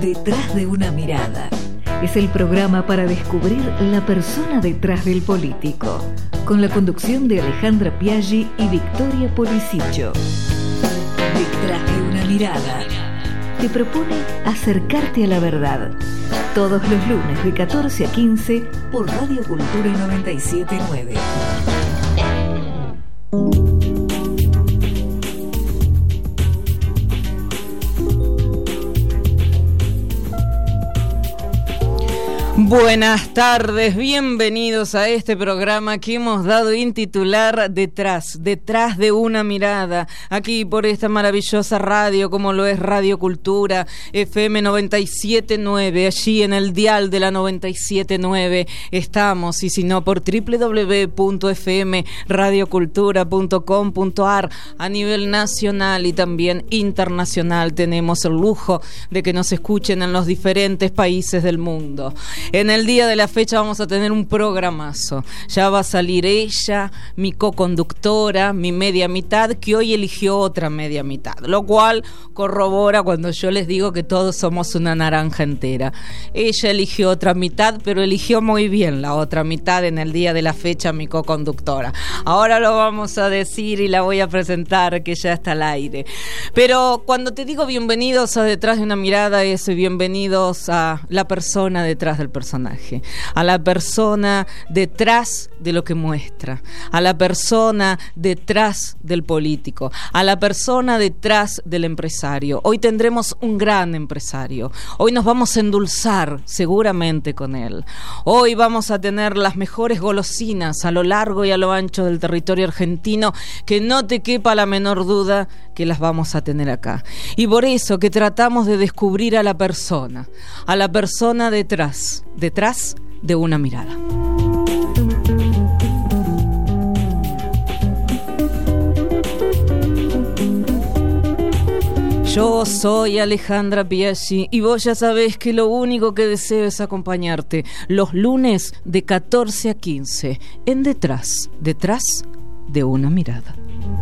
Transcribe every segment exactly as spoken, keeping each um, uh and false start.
Detrás de una mirada. Es el programa para descubrir la persona detrás del político, con la conducción de Alejandra Piaggi y Victoria Policicho. Detrás de una mirada. Te propone acercarte a la verdad. Todos los lunes de catorce a quince por Radio Cultura noventa y siete punto nueve. Buenas tardes, bienvenidos a este programa que hemos dado en titular Detrás, detrás de una mirada, aquí por esta maravillosa radio como lo es Radio Cultura, F M noventa y siete punto nueve, allí en el dial de la noventa y siete punto nueve estamos, y si no por doble u doble u doble u punto f m radio cultura punto com punto a r a nivel nacional y también internacional. Tenemos el lujo de que nos escuchen en los diferentes países del mundo. En el día de la fecha vamos a tener un programazo. Ya va a salir ella, mi co-conductora, mi media mitad, que hoy eligió otra media mitad, lo cual corrobora cuando yo les digo que todos somos una naranja entera. Ella eligió otra mitad, pero eligió muy bien la otra mitad en el día de la fecha, mi co-conductora. Ahora lo vamos a decir y la voy a presentar, que ya está al aire. Pero cuando te digo bienvenidos a Detrás de una mirada, es bienvenidos a la persona detrás del personaje, a la persona detrás de lo que muestra, a la persona detrás del político, a la persona detrás del empresario. Hoy tendremos un gran empresario, hoy nos vamos a endulzar seguramente con él, hoy vamos a tener las mejores golosinas a lo largo y a lo ancho del territorio argentino, que no te quepa la menor duda que las vamos a tener acá. Y por eso que tratamos de descubrir a la persona, a la persona detrás, detrás de una mirada. Yo soy Alejandra Piaggi y vos ya sabés que lo único que deseo es acompañarte los lunes de catorce a quince en Detrás, detrás de una mirada.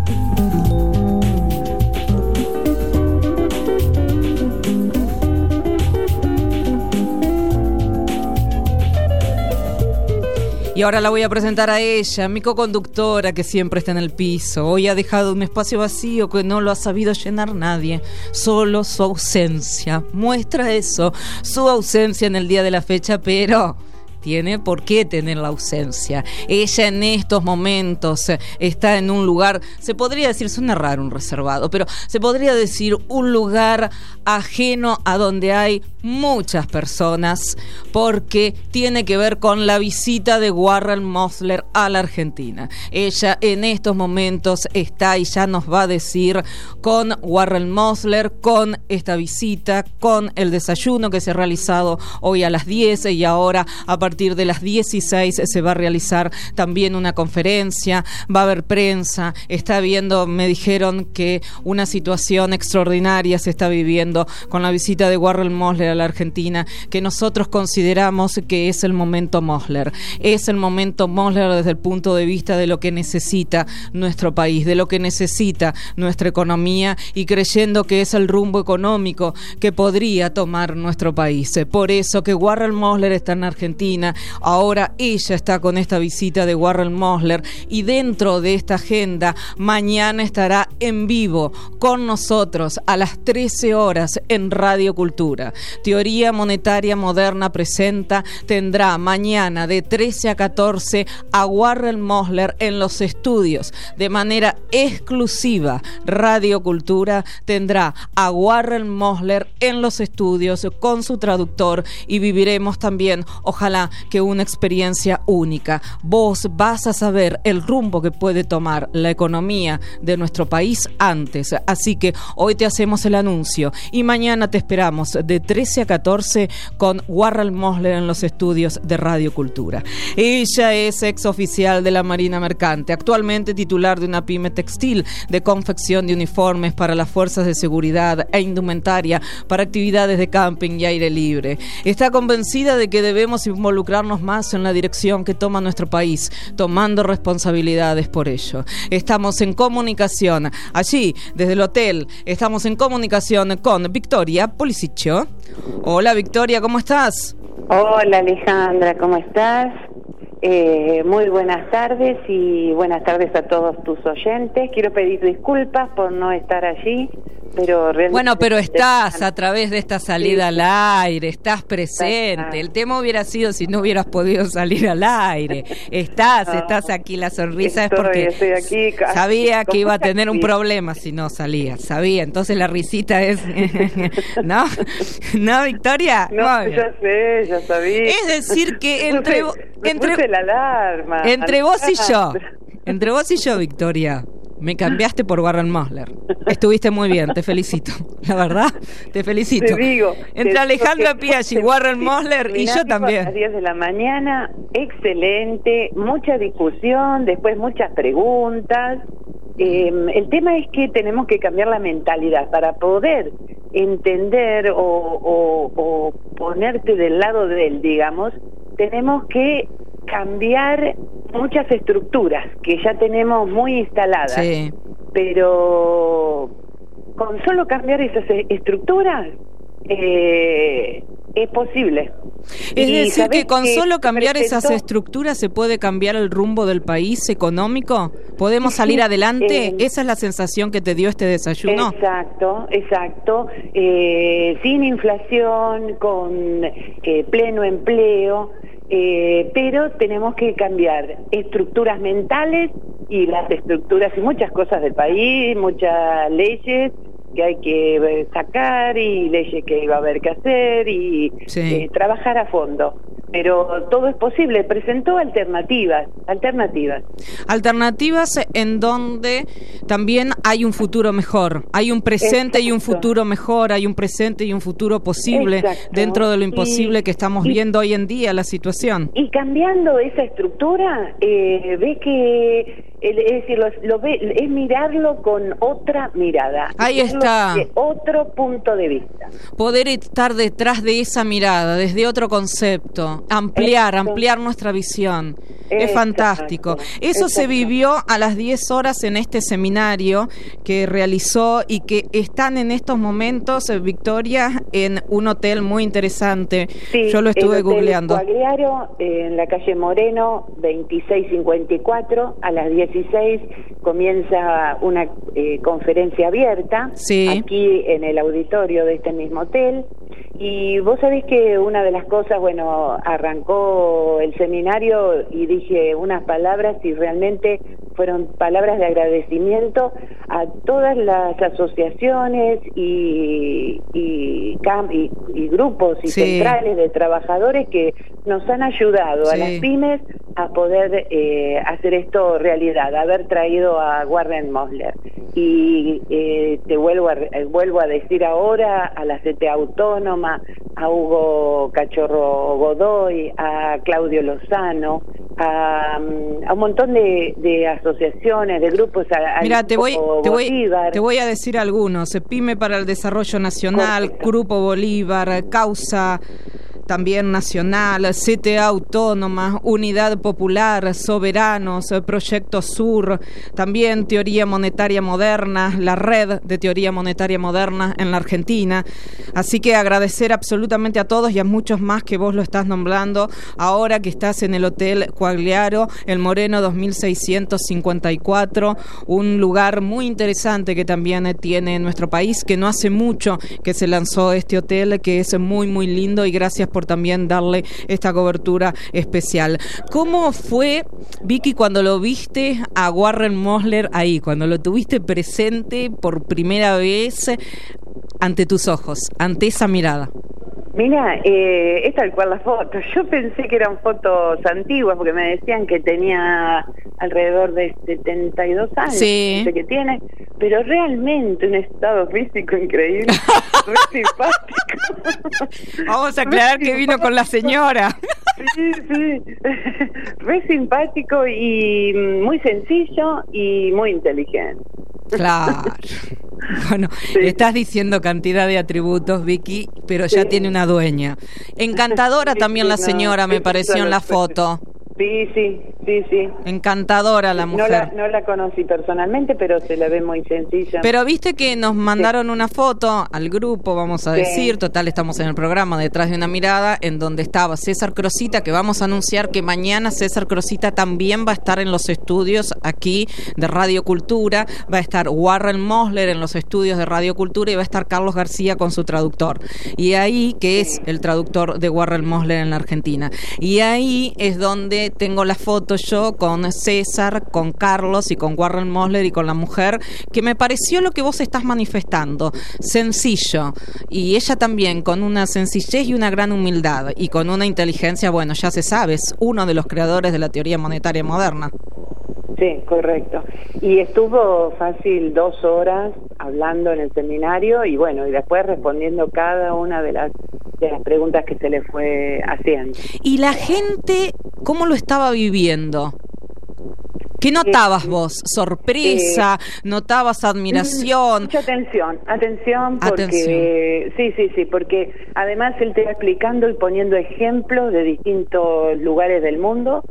Y ahora la voy a presentar a ella, mi co-conductora, que siempre está en el piso. Hoy ha dejado un espacio vacío que no lo ha sabido llenar nadie. Solo su ausencia muestra eso, su ausencia en el día de la fecha, pero tiene por qué tener la ausencia. Ella en estos momentos está en un lugar, se podría decir, suena raro un reservado, pero se podría decir un lugar ajeno a donde hay muchas personas, porque tiene que ver con la visita de Warren Mosler a la Argentina. Ella en estos momentos está y ya nos va a decir con Warren Mosler, con esta visita, con el desayuno que se ha realizado hoy a las diez, y ahora a partir de las dieciséis se va a realizar también una conferencia, va a haber prensa, está viendo, me dijeron que una situación extraordinaria se está viviendo con la visita de Warren Mosler a la Argentina, que nosotros consideramos que es el momento Mosler, es el momento Mosler desde el punto de vista de lo que necesita nuestro país, de lo que necesita nuestra economía, y creyendo que es el rumbo económico que podría tomar nuestro país. Por eso que Warren Mosler está en Argentina, ahora ella está con esta visita de Warren Mosler, y dentro de esta agenda mañana estará en vivo con nosotros a las trece horas en Radio Cultura. Teoría Monetaria Moderna presenta, tendrá mañana de trece a catorce a Warren Mosler en los estudios. De manera exclusiva, Radio Cultura tendrá a Warren Mosler en los estudios con su traductor, y viviremos también, ojalá, que una experiencia única. Vos vas a saber el rumbo que puede tomar la economía de nuestro país antes. Así que hoy te hacemos el anuncio y mañana te esperamos de trece a catorce con Warren Mosler en los estudios de Radio Cultura. Ella es ex oficial de la Marina Mercante, actualmente titular de una pyme textil de confección de uniformes para las fuerzas de seguridad e indumentaria para actividades de camping y aire libre. Está convencida de que debemos involucrar involucrarnos más en la dirección que toma nuestro país, tomando responsabilidades por ello. Estamos en comunicación, allí, desde el hotel, estamos en comunicación con Victoria Policicho. Hola Victoria, ¿cómo estás? Hola Alejandra, ¿cómo estás? Eh, muy buenas tardes y buenas tardes a todos tus oyentes. Quiero pedir disculpas por no estar allí, pero realmente... Bueno, pero estás a través de esta salida sí. al aire, estás presente. El tema hubiera sido si no hubieras podido salir al aire. Estás, no, estás aquí, la sonrisa estoy, es porque estoy aquí, sabía que iba a tener un problema si no salía, sabía. Entonces la risita es... ¿No? ¿No, Victoria? No, bueno. ya sé, ya sabía. Es decir que entre... Me entre puse la alarma. Entre vos y yo, entre vos y yo, Victoria, me cambiaste por Warren Mosler. Estuviste muy bien, te felicito. La verdad, te felicito. Te digo, entre te Alejandra Piaggi, Warren Mosler y yo también. A las diez de la mañana, excelente, mucha discusión, después muchas preguntas. Eh, el tema es que tenemos que cambiar la mentalidad para poder entender o, o, o ponerte del lado de él, digamos. Tenemos que cambiar muchas estructuras que ya tenemos muy instaladas, sí. pero con solo cambiar esas estructuras eh, es posible. Es y decir, que con que solo cambiar presentó... esas estructuras se puede cambiar el rumbo del país económico. ¿Podemos salir sí, adelante? Eh, Esa es la sensación que te dio este desayuno. Exacto, exacto. Eh, sin inflación, con eh, pleno empleo. Eh, pero tenemos que cambiar estructuras mentales y las estructuras y muchas cosas del país, muchas leyes que hay que sacar y leyes que va a haber que hacer y sí. eh, trabajar a fondo. Pero todo es posible. Presentó alternativas, alternativas. Alternativas en donde también hay un futuro mejor. Hay un presente Exacto. y un futuro mejor. Hay un presente y un futuro posible Exacto. dentro de lo imposible y, que estamos y, viendo hoy en día la situación. Y cambiando esa estructura, eh, ve que es decir, lo, lo ve, es mirarlo con otra mirada. Ahí está. De otro punto de vista. Poder estar detrás de esa mirada, desde otro concepto, ampliar, Exacto. ampliar nuestra visión. Exacto. Es fantástico. Eso Exacto. se vivió a las diez horas en este seminario que realizó y que están en estos momentos, Victoria, en un hotel muy interesante. Sí, yo lo estuve el hotel googleando. Quagliaro, en la calle Moreno, veintiséis cincuenta y cuatro, a las dieciséis comienza una eh, conferencia abierta sí. aquí en el auditorio de este mismo hotel. Y vos sabés que una de las cosas, bueno, arrancó el seminario y dije unas palabras y realmente fueron palabras de agradecimiento a todas las asociaciones y, y, y, y grupos y sí. centrales de trabajadores que nos han ayudado sí. a las pymes a poder eh, hacer esto realidad, haber traído a Warren Mosler. Y eh, te vuelvo a, eh, vuelvo a decir ahora a la C T A Autónoma, a Hugo Cachorro Godoy, a Claudio Lozano, a, a un montón de, de asociaciones, de grupos. A, Mira, te voy, te, voy, te voy a decir algunos: PYME para el Desarrollo Nacional, Correcto. Grupo Bolívar, Causa también nacional, C T A Autónoma, Unidad Popular, Soberanos, Proyecto Sur, también Teoría Monetaria Moderna, la Red de Teoría Monetaria Moderna en la Argentina. Así que agradecer absolutamente a todos y a muchos más que vos lo estás nombrando ahora que estás en el Hotel Quagliaro, el Moreno dos mil seiscientos cincuenta y cuatro, un lugar muy interesante que también tiene nuestro país, que no hace mucho que se lanzó este hotel, que es muy muy lindo, y gracias por también darle esta cobertura especial. ¿Cómo fue, Vicky, cuando lo viste a Warren Mosler ahí, cuando lo tuviste presente por primera vez ante tus ojos, ante esa mirada? Mira, eh, es tal cual la foto. Yo pensé que eran fotos antiguas porque me decían que tenía alrededor de setenta y dos años, sí. que tiene, pero realmente un estado físico increíble, re simpático. Vamos a aclarar que vino con la señora. Sí, sí, re simpático y muy sencillo y muy inteligente. Claro. Bueno, sí. Estás diciendo cantidad de atributos, Vicky, pero ya sí. Tiene una dueña. Encantadora sí, también sí, la señora, no, me pareció en la foto. Sí, sí, sí, sí. Encantadora la mujer. No la, no la conocí personalmente, pero se la ve muy sencilla. Pero viste que nos mandaron sí. Una foto al grupo, vamos a decir, sí. Total, estamos en el programa Detrás de una Mirada, en donde estaba César Crosita, que vamos a anunciar que mañana César Crosita también va a estar en los estudios aquí de Radio Cultura, va a estar Warren Mosler en los estudios de Radio Cultura y va a estar Carlos García con su traductor. Y ahí, que es el traductor de Warren Mosler en la Argentina. Y ahí es donde tengo la foto yo con César, con Carlos y con Warren Mosler y con la mujer, que me pareció lo que vos estás manifestando, sencillo, y ella también con una sencillez y una gran humildad y con una inteligencia, bueno, ya se sabe, es uno de los creadores de la teoría monetaria moderna. Sí, correcto. Y estuvo fácil dos horas hablando en el seminario y bueno, y después respondiendo cada una de las de las preguntas que se le fue haciendo. ¿Y la gente cómo lo estaba viviendo? ¿Qué notabas vos? ¿Sorpresa? Eh, ¿Notabas admiración? Mucha atención, atención porque... Atención. Sí, sí, sí, porque además él te va explicando y poniendo ejemplos de distintos lugares del mundo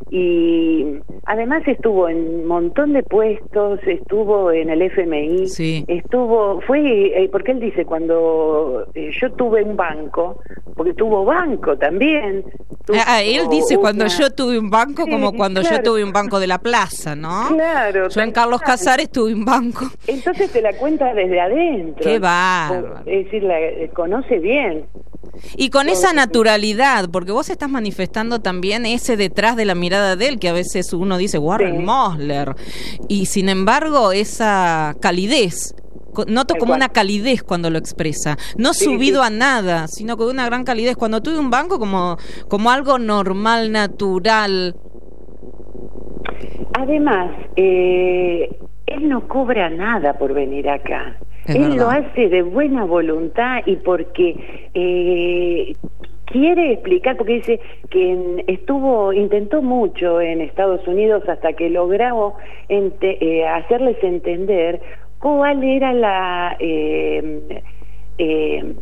y además estuvo en un montón de puestos, estuvo en el F M I, sí. estuvo, fue, eh, porque él dice, cuando eh, yo tuve un banco, porque tuvo banco también. Tuvo, ah, él dice, una... cuando yo tuve un banco, sí, como cuando claro. Yo tuve un banco de la plaza, ¿no? Claro. Yo en Carlos claro. Casares tuve un banco. Entonces te la cuenta desde adentro. Qué bárbaro. Es decir, la conoce bien. Y con esa naturalidad, porque vos estás manifestando también ese detrás de la mirada de él, que a veces uno dice Warren sí. Mosler, y sin embargo esa calidez, noto como una calidez cuando lo expresa, no sí, subido sí. a nada, sino con una gran calidez, cuando tuve un banco como, como algo normal, natural. Además, eh, él no cobra nada por venir acá. Es Él verdad. Lo hace de buena voluntad y porque eh, quiere explicar, porque dice que en, estuvo, intentó mucho en Estados Unidos hasta que logró ente, eh, hacerles entender cuál era la... Eh, eh,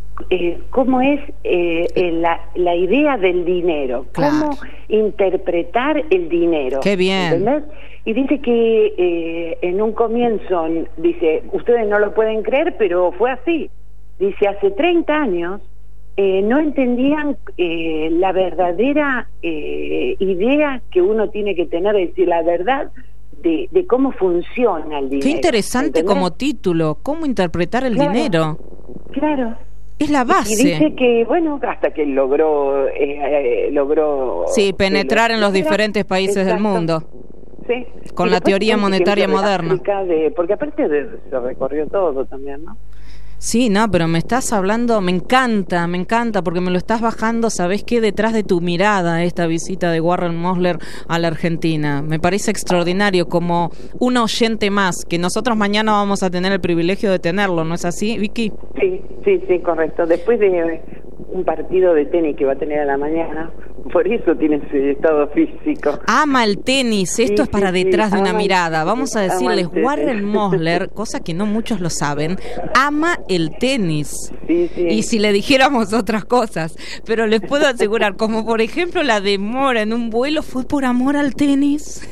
Eh, cómo es eh, eh, la, la idea del dinero, claro. Cómo interpretar el dinero. Qué bien. ¿Entendés? Y dice que eh, en un comienzo, dice, ustedes no lo pueden creer, pero fue así. Dice, hace treinta años eh, no entendían eh, la verdadera eh, idea que uno tiene que tener, es decir, la verdad de, de cómo funciona el dinero. Qué interesante, ¿entendés? Como título, cómo interpretar el claro, dinero. Claro. Es la base. Y dice que, bueno, hasta que logró... Eh, eh, logró sí, penetrar eh, en los diferentes países exacto. Del mundo. Sí. Con y la teoría monetaria moderna. De, porque aparte de, se recorrió todo también, ¿no? Sí, no, pero me estás hablando, me encanta, me encanta, porque me lo estás bajando, ¿sabés qué? Detrás de tu mirada, esta visita de Warren Mosler a la Argentina. Me parece extraordinario, como un oyente más, que nosotros mañana vamos a tener el privilegio de tenerlo, ¿no es así, Vicky? Sí, sí, sí, correcto. Después de un partido de tenis que va a tener a la mañana, por eso tiene ese estado físico. Ama el tenis, esto sí, es para sí, detrás sí, de una mirada. Vamos a decirles, Warren Mosler, cosa que no muchos lo saben, ama el tenis. Sí, sí. Y si le dijéramos otras cosas, pero les puedo asegurar, como por ejemplo la demora en un vuelo fue por amor al tenis.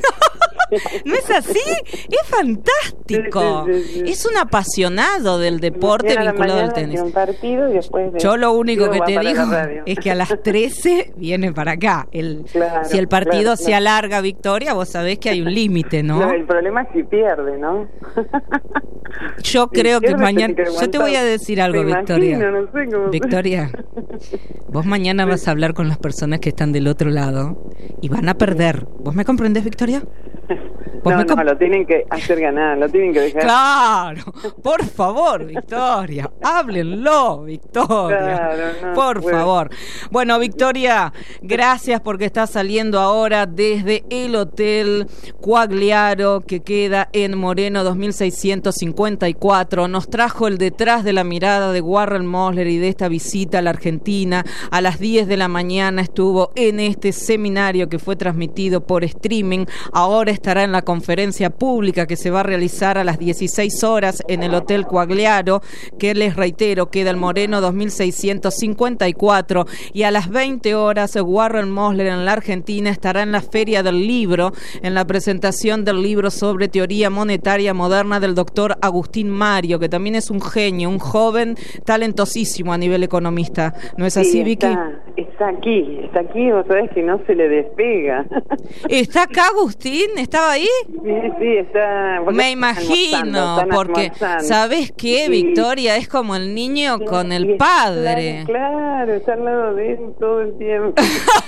¿No es así? Es fantástico. Sí, sí, sí, sí. Es un apasionado del deporte vinculado al tenis. Un partido y después de... Yo lo único que te digo es que a las trece viene para acá. El, claro, si el partido claro, se claro. alarga, Victoria, vos sabés que hay un límite, ¿no? No, el problema es si pierde, ¿no? Yo si creo que mañana... que yo te voy a decir algo, me Victoria. Imagino, no sé cómo... Victoria, vos mañana sí. vas a hablar con las personas que están del otro lado y van a perder. ¿Vos me comprendés, Victoria? No, no, comp- lo tienen que hacer ganar, lo tienen que dejar. Claro, por favor, Victoria, háblenlo, Victoria, claro, no, por bueno. favor. Bueno, Victoria, gracias porque estás saliendo ahora desde el Hotel Quagliaro, que queda en Moreno dos mil seiscientos cincuenta y cuatro. Nos trajo el detrás de la mirada de Warren Mosler y de esta visita a la Argentina. A las diez de la mañana estuvo en este seminario que fue transmitido por streaming. Ahora estará en la conferencia pública que se va a realizar a las dieciséis horas en el Hotel Quagliaro, que les reitero, queda en Moreno dos mil seiscientos cincuenta y cuatro, y a las veinte horas Warren Mosler en la Argentina estará en la Feria del Libro, en la presentación del libro sobre teoría monetaria moderna del doctor Agustín Mario, que también es un genio, un joven talentosísimo a nivel economista. ¿No es así, sí, Vicky? Está, está aquí, está aquí, vos sabés que no se le despega. ¿Está acá Agustín? ¿Estaba ahí? Sí, sí, está... Me imagino, porque ¿sabés qué, sí. Victoria? Es como el niño sí, con el padre. Claro, claro, está al lado de él todo el tiempo.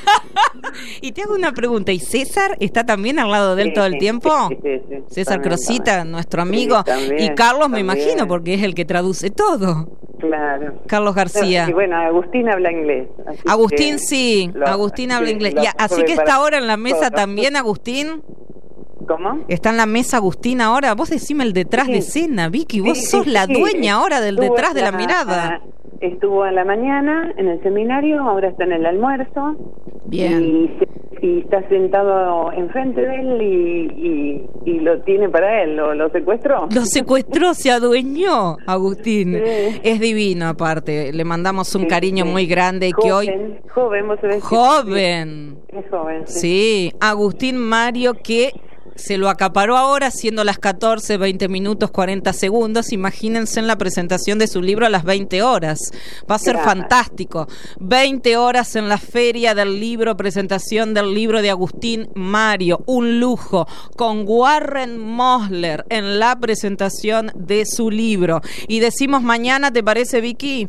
Y te hago una pregunta, ¿y César está también al lado de él sí, todo el tiempo? Sí, sí, sí, César también, Crosita, también. nuestro amigo, sí, también, y Carlos me también. imagino, porque es el que traduce todo. Claro. Carlos García. Y bueno, Agustín habla inglés. Así Agustín sí, lo, Agustín habla sí, inglés. lo Y así que está ahora en la mesa todo. también, Agustín. ¿Cómo? ¿Está en la mesa Agustín ahora? Vos decime el detrás sí. de escena, Vicky, vos sí, sos sí, la sí. dueña ahora del Estuvo detrás de la la, mirada. Estuvo a la mañana en el seminario, ahora está en el almuerzo. Bien. Y, y está sentado enfrente de él y, y, y lo tiene para él, lo, lo secuestró. Lo secuestró, se adueñó, Agustín. Sí. Es divino, aparte. Le mandamos un sí, cariño sí. muy grande. Joven, que hoy joven, vos sabés. Joven. Que, es joven, sí. Sí, Agustín Mario, que se lo acaparó ahora, siendo las catorce, veinte minutos, cuarenta segundos. Imagínense en la presentación de su libro a las veinte horas. Va a ser Gracias. fantástico. veinte horas en la Feria del Libro, presentación del libro de Agustín Mario. Un lujo, con Warren Mosler en la presentación de su libro. Y decimos mañana, ¿te parece, Vicky?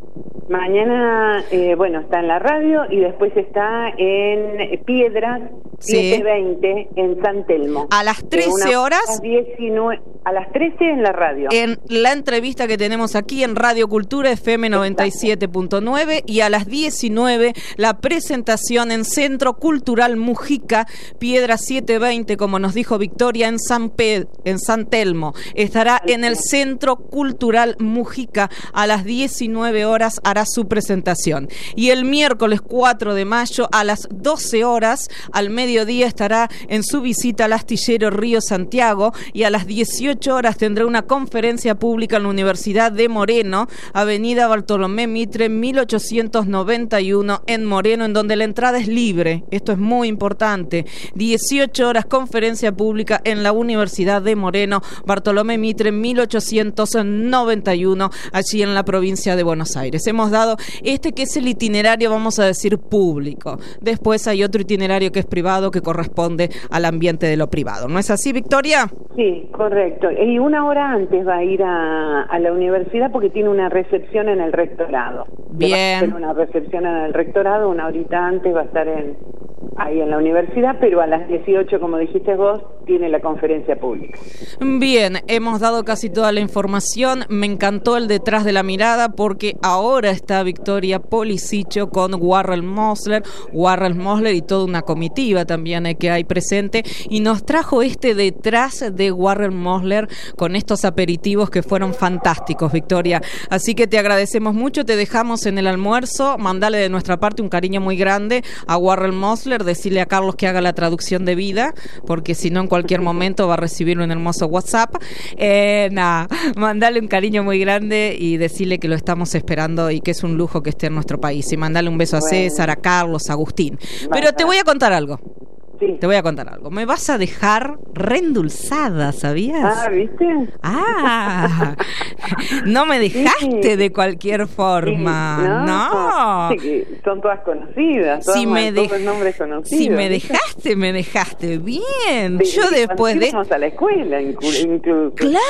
Mañana, eh, bueno, está en la radio y después está en Piedras sí. siete veinte en San Telmo. A las trece horas. diecinueve, a las trece en la radio. En la entrevista que tenemos aquí en Radio Cultura F M noventa y siete punto nueve, y a las diecinueve la presentación en Centro Cultural Mujica, Piedras siete veinte, como nos dijo Victoria, en San, Pe- en San Telmo. Estará en el Centro Cultural Mujica a las diecinueve horas, hará su presentación. Y el miércoles cuatro de mayo a las doce horas, al mediodía, estará en su visita al astillero Río Santiago, y a las dieciocho horas tendrá una conferencia pública en la Universidad de Moreno, Avenida Bartolomé Mitre, mil ochocientos noventa y uno, en Moreno, en donde la entrada es libre. Esto es muy importante. dieciocho horas, conferencia pública en la Universidad de Moreno, Bartolomé Mitre, mil ochocientos noventa y uno, allí en la provincia de Buenos Aires. Hemos dado este que es el itinerario, vamos a decir, público. Después hay otro itinerario que es privado, que corresponde al ambiente de lo privado. ¿No es así, Victoria? Sí, correcto. Y una hora antes va a ir a, a la universidad porque tiene una recepción en el rectorado. Bien. Va a hacer una recepción en el rectorado, una horita antes va a estar en ahí en la universidad, pero a las dieciocho, como dijiste vos, tiene la conferencia pública. Bien, hemos dado casi toda la información. Me encantó el detrás de la mirada, porque ahora está Victoria Policicho con Warren Mosler, Warren Mosler y toda una comitiva también eh, que hay presente, y nos trajo este detrás de Warren Mosler con estos aperitivos que fueron fantásticos, Victoria. Así que te agradecemos mucho, te dejamos en el almuerzo. Mandale de nuestra parte un cariño muy grande a Warren Mosler, decirle a Carlos que haga la traducción de vida, porque si no en cualquier momento va a recibir un hermoso WhatsApp. Eh, nada, mandale un cariño muy grande y decirle que lo estamos esperando y que es un lujo que esté en nuestro país. Y mandale un beso a bueno. César, a Carlos, a Agustín. Pero te voy a contar algo. Sí. Te voy a contar algo. Me vas a dejar reendulzada, ¿sabías? Ah, ¿viste? Ah, no me dejaste sí. de cualquier forma, sí. no. no. Sí, que son todas conocidas, todas si me todos nombres conocidos. Si me dejaste, me dejaste bien. De, Yo de, después de... a la escuela incluso.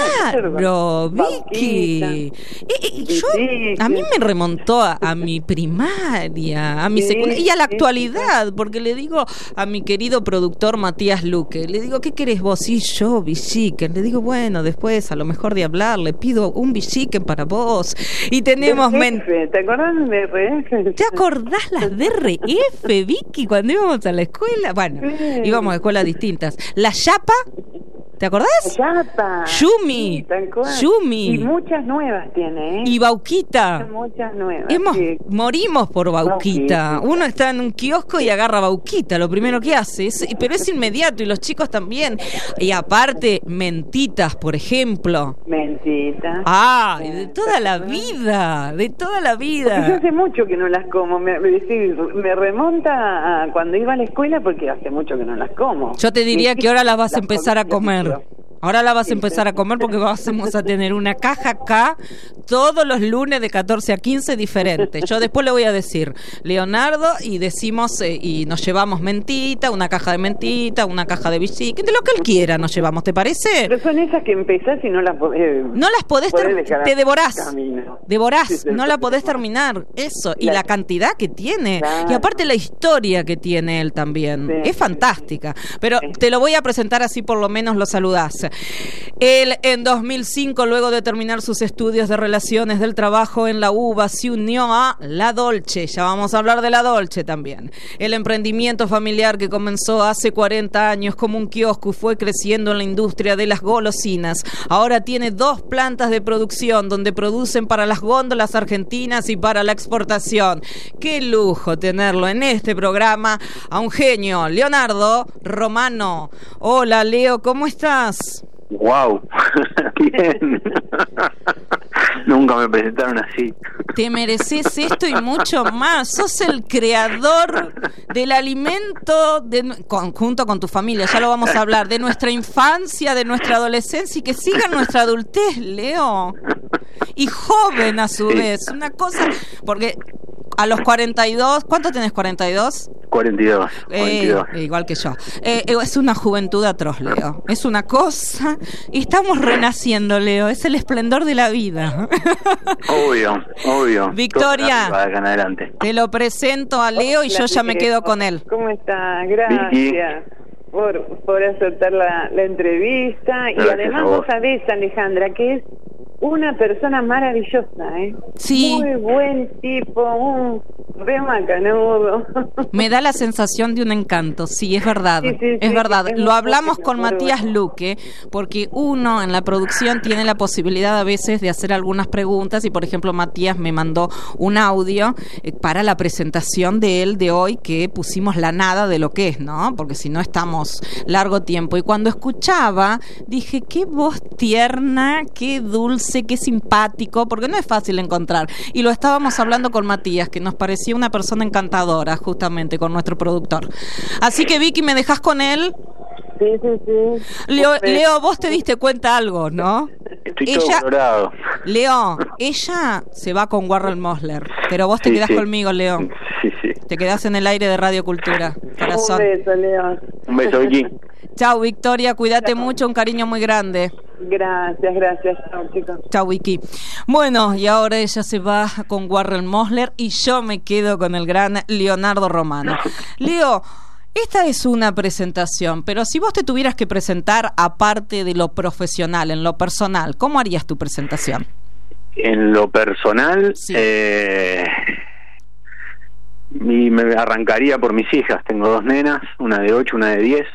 Claro, Vicky. Eh, eh, yo, sí, a mí me remontó a, a mi primaria, a mi sí, secundaria y a la actualidad, porque le digo a mi querido productor Matías Luque, le digo, ¿qué querés vos? Y yo, Villiquen. Le digo, bueno, después a lo mejor de hablar le pido un Villiquen para vos. Y tenemos... Men- ¿Te acordás de R F? ¿Te acordás las de R F, Vicky, cuando íbamos a la escuela? Bueno, sí. íbamos a escuelas distintas. La Chapa... ¿Te acordás? Yapa. Yumi. Sí, tal cual. Yumi. Y muchas nuevas tiene, ¿eh? Y Bauquita. Muchas nuevas. Hemos, sí. Morimos por Bauquita. Bauquita. Uno está en un kiosco y agarra Bauquita, lo primero que hace. Es, pero es inmediato y los chicos también. Y aparte, mentitas, por ejemplo. Mentita. Ah, de toda la vida, de toda la Porque yo vida. hace mucho que no las como. Me, me, decís, me remonta a cuando iba a la escuela porque hace mucho que no las como. Yo te diría que ahora las vas a Las empezar a comí comer. mucho. Ahora la vas a empezar a comer porque vamos a tener una caja acá todos los lunes de catorce a quince diferente. Yo después le voy a decir Leonardo y decimos eh, y nos llevamos mentita, una caja de mentita, una caja de bici, de lo que él quiera nos llevamos, ¿te parece? Pero son esas que empezás y no las podés. No las podés, podés ter- dejar te devorás, camino. devorás, Sí, sí, no sí, la sí, podés sí. terminar, eso, y La- la cantidad que tiene, Claro. y aparte la historia que tiene él también, Sí, es fantástica, pero sí. te lo voy a presentar así por lo menos lo saludás. Él en dos mil cinco, luego de terminar sus estudios de relaciones del trabajo en la UBA, se unió a La Dolce, ya vamos a hablar de La Dolce también, el emprendimiento familiar que comenzó hace cuarenta años como un kiosco y fue creciendo en la industria de las golosinas. Ahora tiene dos plantas de producción donde producen para las góndolas argentinas y para la exportación. Qué lujo tenerlo en este programa a un genio, Leonardo Romano. Hola Leo, ¿cómo estás? Wow, bien. Nunca me presentaron así. Te mereces esto y mucho más. Sos el creador del alimento de, con, junto con tu familia, ya lo vamos a hablar, de nuestra infancia, de nuestra adolescencia y que siga nuestra adultez, Leo. Y joven a su vez, una cosa, porque a los cuarenta y dos, ¿cuánto tenés? ¿cuarenta y dos? cuarenta y dos. Eh, igual que yo. Eh, eh, es una juventud atroz, Leo. Es una cosa. Y estamos renaciendo, Leo. Es el esplendor de la vida. Obvio, obvio. Victoria, Todo acá en adelante. te lo presento a Leo y yo ya me quedo con él. ¿Cómo está? Gracias por, por aceptar la, la entrevista. Y Gracias además a vos. vos sabés, Alejandra, que es una persona maravillosa, ¿eh? Sí. Muy buen tipo, un re macanudo. Me da la sensación de un encanto, sí, es verdad, Sí, sí, es sí, verdad. es Lo muy hablamos bueno, con muy Matías bueno. Luque, porque uno en la producción tiene la posibilidad a veces de hacer algunas preguntas y, por ejemplo, Matías me mandó un audio eh, para la presentación de él de hoy que pusimos la nada de lo que es, ¿no? Porque si no estamos largo tiempo. Y cuando escuchaba, dije, qué voz tierna, qué dulce, qué simpático, porque no es fácil encontrar. Y lo estábamos hablando con Matías, que nos parecía una persona encantadora, justamente, con nuestro productor. Así que, Vicky, ¿me dejás con él? Sí, sí, sí. Leo, Usted- Leo, vos te diste cuenta algo, ¿no? Estoy todo Ella, colorado. Leo, ella se va con Warren Mosler, pero vos te Sí, quedás sí. conmigo, Leo. Sí, sí. Te quedás en el aire de Radio Cultura, corazón. Un beso, León. Un beso, Vicky. Chao, Victoria, cuídate mucho, un cariño muy grande. Gracias, gracias. Chao, chicos. Chao, Vicky. Bueno, y ahora ella se va con Warren Mosler y yo me quedo con el gran Leonardo Romano. Leo, esta es una presentación, pero si vos te tuvieras que presentar aparte de lo profesional, en lo personal, ¿cómo harías tu presentación? En lo personal, Sí. eh, y me arrancaría por mis hijas. Tengo dos nenas, una de ocho, una de diez,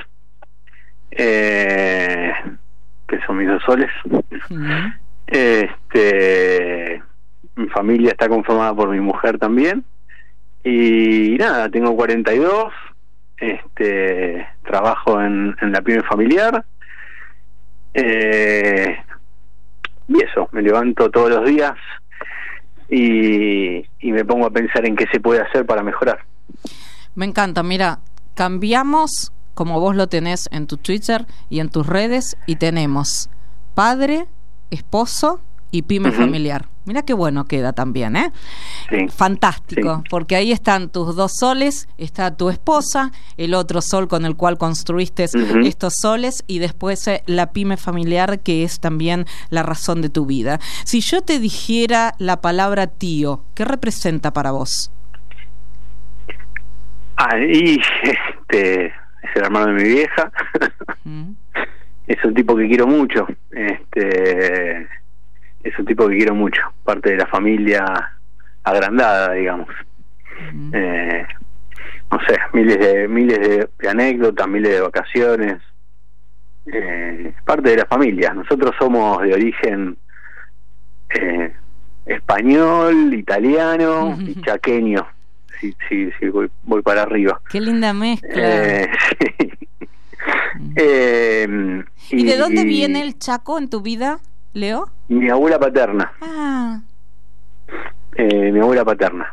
eh, que son mis dos soles. Mm. Este, mi familia está conformada por mi mujer también. Y nada, tengo cuarenta y dos, este, trabajo en, en la pyme familiar. Eh, y eso, me levanto todos los días y, y me pongo a pensar en qué se puede hacer para mejorar. Me encanta, mira, cambiamos como vos lo tenés en tu Twitter y en tus redes y tenemos padre, esposo y pyme Ujú. familiar. Mira qué bueno queda también, ¿eh? Sí. Fantástico, Sí. porque ahí están tus dos soles, está tu esposa, el otro sol con el cual construiste Ujú. estos soles y después eh, la pyme familiar que es también la razón de tu vida. Si yo te dijera la palabra tío, ¿qué representa para vos? Ah, y este, es el hermano de mi vieja. ¿Mm? Es un tipo que quiero mucho. Este, es un tipo que quiero mucho. Parte de la familia agrandada, digamos. Mm. Eh, no sé, miles de miles de, de anécdotas, miles de vacaciones. eh, parte de la familia. Nosotros somos de origen eh, español, italiano y chaqueño. Sí, sí, sí, voy, voy para arriba. Qué linda mezcla. Eh, sí. eh, ¿Y, ¿Y de dónde viene el Chaco en tu vida, Leo? Mi abuela paterna. Ah. Eh, mi abuela paterna.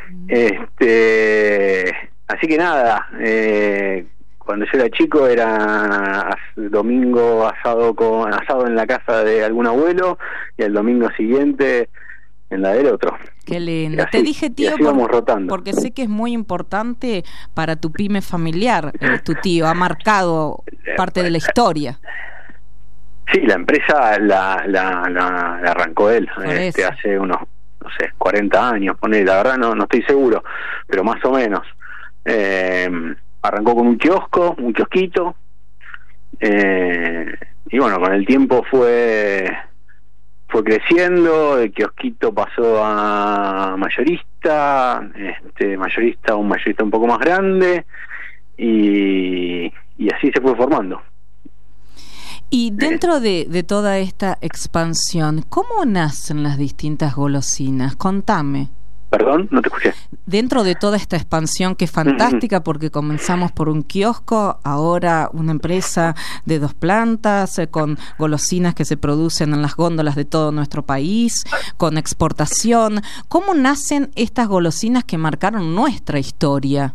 Este, así que nada, eh, cuando yo era chico era domingo asado con asado en la casa de algún abuelo y el domingo siguiente en la del otro. Qué lindo. Así, te dije tío por, rotando. Porque sé que es muy importante para tu pyme familiar. Eh, tu tío ha marcado parte de la historia. Sí, la empresa la, la, la, la arrancó él este, hace unos, no sé, cuarenta años, ponele, la verdad no, no estoy seguro, pero más o menos. Eh, arrancó con un kiosco, un kiosquito, eh, y bueno, con el tiempo fue fue creciendo, el kiosquito pasó a mayorista, este mayorista, un mayorista un poco más grande, y, y así se fue formando. Y dentro de, de toda esta expansión, ¿cómo nacen las distintas golosinas? Contame. Perdón, no te escuché. Dentro de toda esta expansión que es fantástica, porque comenzamos por un kiosco, ahora una empresa de dos plantas, eh, con golosinas que se producen en las góndolas de todo nuestro país, con exportación. ¿Cómo nacen estas golosinas que marcaron nuestra historia?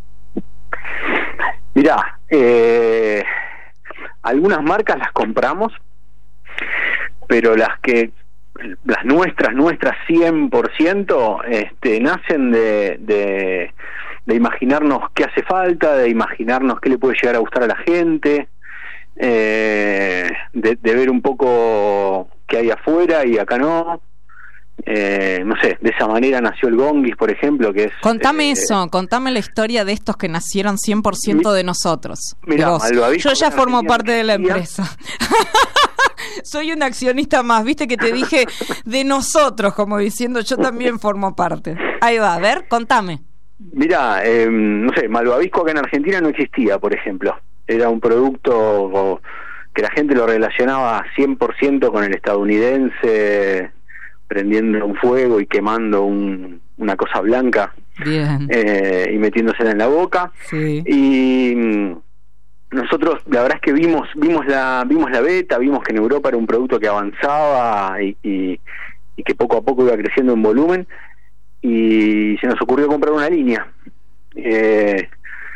Mirá, eh, algunas marcas las compramos, pero las que las nuestras, nuestras cien por ciento, este, nacen de, de, de imaginarnos qué hace falta, de imaginarnos qué le puede llegar a gustar a la gente, eh, de, de ver un poco qué hay afuera y acá no. Eh, no sé, de esa manera nació el Gonguis, por ejemplo, que es... Contame eh, eso, contame la historia de estos que nacieron cien por ciento de nosotros. Mirá, yo ya formo parte de la empresa. Soy un accionista más, viste que te dije de nosotros, como diciendo yo también formo parte. Ahí va, a ver, contame. Mirá, eh, no sé, malvavisco acá en Argentina no existía, por ejemplo. Era un producto que la gente lo relacionaba cien por ciento con el estadounidense, prendiendo un fuego y quemando un, una cosa blanca. Bien. Eh, y metiéndosela en la boca. Sí. Y nosotros la verdad es que vimos vimos la vimos la beta, vimos que en Europa era un producto que avanzaba y, y, y que poco a poco iba creciendo en volumen, y se nos ocurrió comprar una línea. Eh,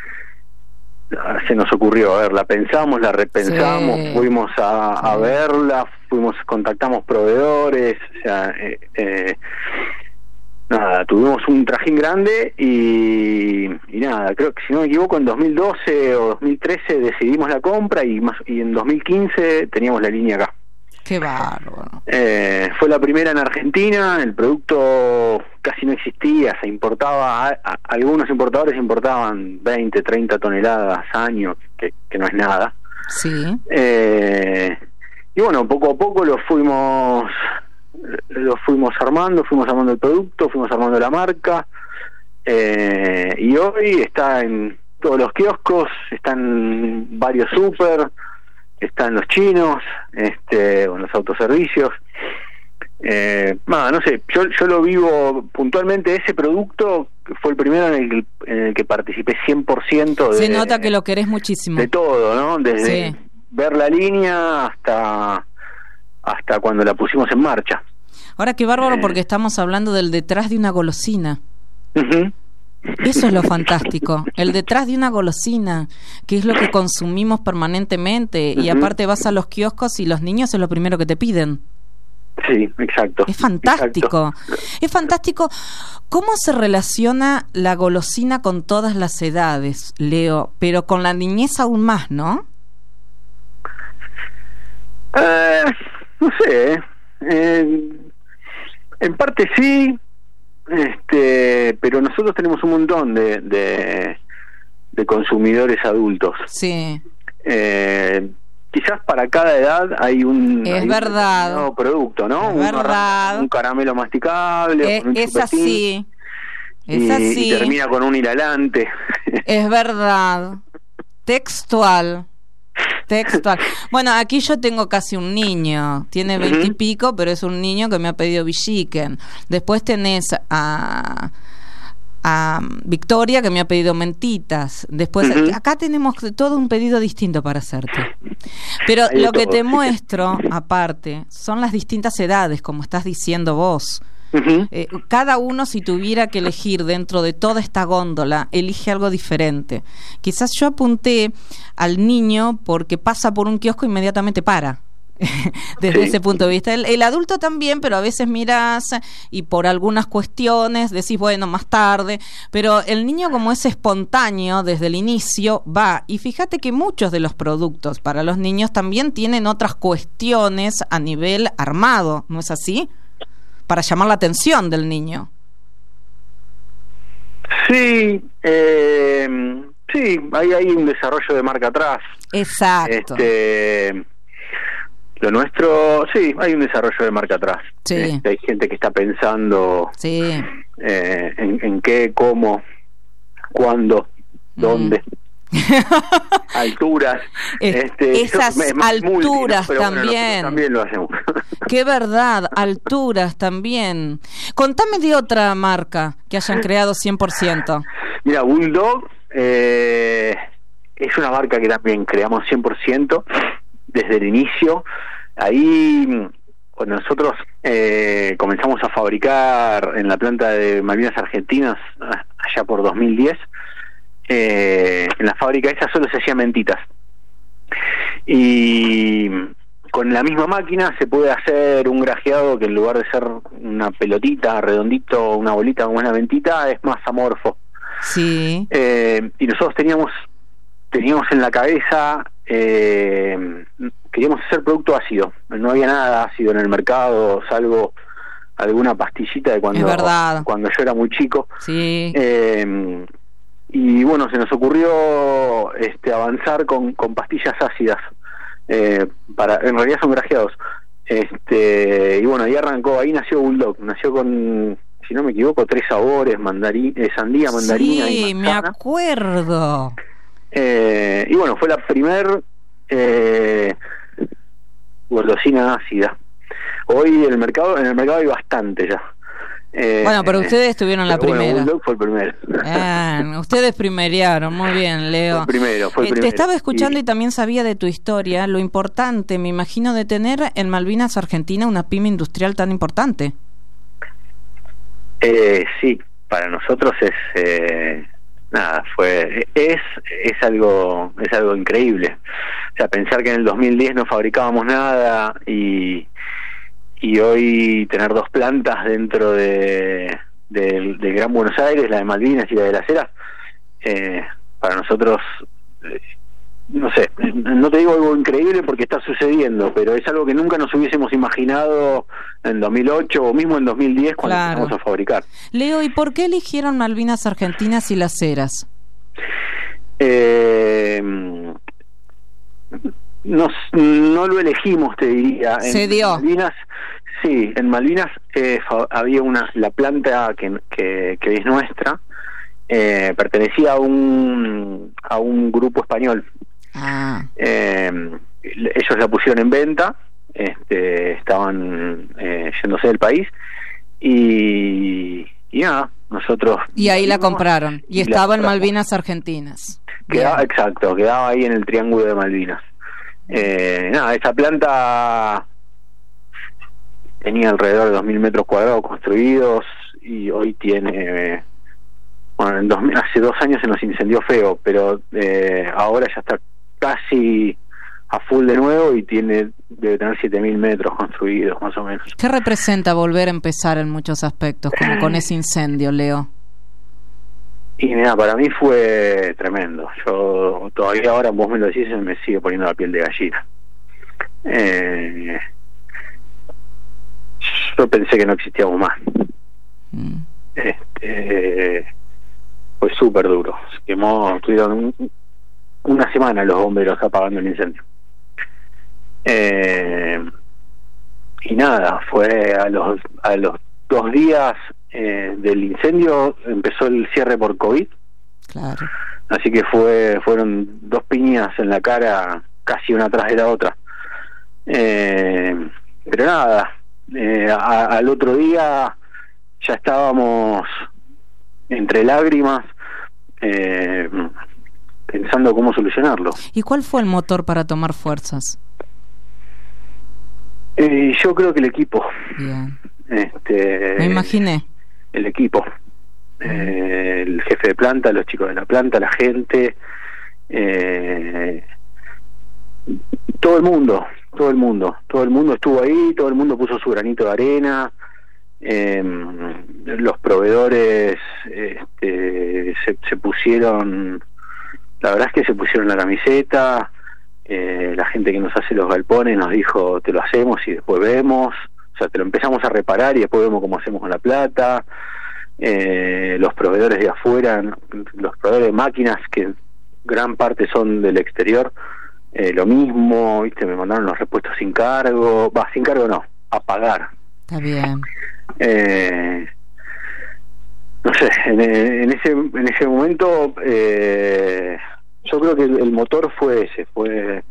se nos ocurrió, a ver, la pensamos, la repensamos, sí. fuimos a, a verla, fuimos, contactamos proveedores, o sea, eh, eh, nada, tuvimos un trajín grande y, y nada, creo que si no me equivoco en dos mil doce o dos mil trece decidimos la compra y más y en dos mil quince teníamos la línea acá. Qué bárbaro. Eh, fue la primera en Argentina, el producto casi no existía, se importaba, a, a, algunos importadores importaban veinte, treinta toneladas año, que, que no es nada. Sí. Eh, y bueno, poco a poco lo fuimos lo fuimos armando, fuimos armando el producto, fuimos armando la marca, eh, y hoy está en todos los kioscos, están varios super, están los chinos, este, con los autoservicios. Eh, nada, no sé, yo yo lo vivo puntualmente, ese producto fue el primero en el que, en el que participé cien por ciento de... Se nota que lo querés muchísimo. De todo, ¿no? Desde sí. ver la línea hasta hasta cuando la pusimos en marcha. Ahora qué bárbaro, eh. porque estamos hablando del detrás de una golosina. Uh-huh. Eso es lo fantástico, el detrás de una golosina, que es lo que consumimos permanentemente, uh-huh. y aparte vas a los kioscos y los niños es lo primero que te piden. Sí, exacto. Es fantástico. Exacto. Es fantástico. ¿Cómo se relaciona la golosina con todas las edades, Leo? Pero con la niñez aún más, ¿no? Eh, no sé. Eh, en parte sí, este, pero nosotros tenemos un montón de, de, de consumidores adultos. Sí. Eh, quizás para cada edad hay un, es hay verdad. un nuevo producto, ¿no? Es un, verdad. un caramelo masticable, es, con un es así. Es y, así. Y termina con un hilarante. Es verdad. Textual. Textual. Bueno, aquí yo tengo casi un niño, tiene veinte uh-huh. y pico, pero es un niño que me ha pedido villiquen. Después tenés a... a Victoria, que me ha pedido mentitas. Después, uh-huh. acá tenemos todo un pedido distinto para hacerte. Pero lo que te muestro, aparte, son las distintas edades, como estás diciendo vos. Uh-huh. Eh, cada uno, si tuviera que elegir dentro de toda esta góndola, elige algo diferente. Quizás yo apunté al niño porque pasa por un kiosco e inmediatamente para. Desde sí. ese punto de vista, el, el adulto también, pero a veces mirás y por algunas cuestiones decís bueno, más tarde, pero el niño, como es espontáneo desde el inicio, va. Y fíjate que muchos de los productos para los niños también tienen otras cuestiones a nivel armado, ¿no es así? Para llamar la atención del niño. Sí, eh, sí, hay, hay un desarrollo de marca atrás. Exacto. Este, lo nuestro, sí, hay un desarrollo de marca atrás. Sí. Este, hay gente que está pensando sí. eh, en, en qué, cómo, cuándo, mm. dónde. Alturas. Es, este, esas eso, alturas multi, ¿no? también. Bueno, también lo hacemos. Qué verdad, alturas también. Contame de otra marca que hayan creado cien por ciento. Mira, Bulldog eh, es una marca que también creamos cien por ciento desde el inicio. Ahí, cuando nosotros eh, comenzamos a fabricar en la planta de Malvinas Argentinas, allá por dos mil diez, eh, en la fábrica esa solo se hacían mentitas. Y con la misma máquina se puede hacer un grajeado que en lugar de ser una pelotita, redondito, una bolita como una mentita, es más amorfo. Sí. Eh, y nosotros teníamos teníamos en la cabeza, eh, queríamos hacer producto ácido. No había nada ácido en el mercado, salvo alguna pastillita de cuando, cuando yo era muy chico. Sí. Eh, y bueno, se nos ocurrió este, avanzar con, con pastillas ácidas. Eh, para en realidad son grajeados. Este, y bueno, ahí arrancó, ahí nació Bulldog. Nació con, si no me equivoco, tres sabores: mandarín, eh, sandía, mandarina sí, y manzana. Me acuerdo. Eh, y bueno, fue la primer eh, golosina ácida. Hoy en el mercado, en el mercado hay bastante ya. Eh, bueno, pero ustedes tuvieron la primera. Bueno, Bulldog fue el primero. Ah, ustedes primerearon, muy bien, Leo. Fue el primero, fue el eh, primero. Te estaba escuchando y... y también sabía de tu historia, lo importante, me imagino, de tener en Malvinas Argentina una pyme industrial tan importante. Eh, sí, para nosotros es eh, nada, fue es es algo es algo increíble. O sea, pensar que en el dos mil diez no fabricábamos nada y y hoy tener dos plantas dentro de, de, de Gran Buenos Aires, la de Malvinas y la de Las Heras, eh, para nosotros, eh, no sé, no te digo algo increíble porque está sucediendo, pero es algo que nunca nos hubiésemos imaginado en dos mil ocho o mismo en dos mil diez cuando claro. empezamos a fabricar. Leo, ¿y por qué eligieron Malvinas Argentinas y Las Heras? Eh... No, no lo elegimos, te diría. Se en dio. Malvinas, sí, en Malvinas eh, había una, la planta que, que, que es nuestra, eh, pertenecía a un a un grupo español. Ah. Eh, ellos la pusieron en venta, este, estaban eh, yéndose del país y, y nada, nosotros. Y ahí la compraron y, y estaba en Malvinas Argentinas. Quedaba, exacto, quedaba ahí en el Triángulo de Malvinas. Eh, nada, esa planta tenía alrededor de dos mil metros cuadrados construidos y hoy tiene, eh, bueno, en dos, hace dos años se nos incendió feo, pero eh, ahora ya está casi a full de nuevo y tiene debe tener siete mil metros construidos más o menos. ¿Qué representa volver a empezar en muchos aspectos, como con ese incendio, Leo? Y mira, para mí fue tremendo. Yo todavía ahora, vos me lo decís, me sigue poniendo la piel de gallina. Eh, yo pensé que no existíamos más. Mm. Este, fue súper duro. Se quemó, tuvieron un, una semana los bomberos apagando el incendio. Eh, y nada, fue a los a los dos días Eh, del incendio empezó el cierre por COVID. Claro. Así que fue fueron dos piñas en la cara casi una tras de la otra. Eh, pero nada, eh, a, al otro día ya estábamos entre lágrimas eh, pensando cómo solucionarlo. ¿Y cuál fue el motor para tomar fuerzas? Eh, yo creo que el equipo. Bien. Este, Me imaginé. El equipo. Eh, el jefe de planta, los chicos de la planta, la gente, eh, todo el mundo, todo el mundo, todo el mundo estuvo ahí, todo el mundo puso su granito de arena. Eh, los proveedores este, se, se pusieron, la verdad es que se pusieron la camiseta. Eh, la gente que nos hace los galpones nos dijo, te lo hacemos y después vemos, o sea, te lo empezamos a reparar y después vemos cómo hacemos con la plata. Eh, los proveedores de afuera, los proveedores de máquinas, que gran parte son del exterior, eh, lo mismo, viste, me mandaron los repuestos sin cargo, va, sin cargo no, a pagar. Está bien. Eh, no sé, en, en ese en ese momento eh, yo creo que el, el motor fue ese, fue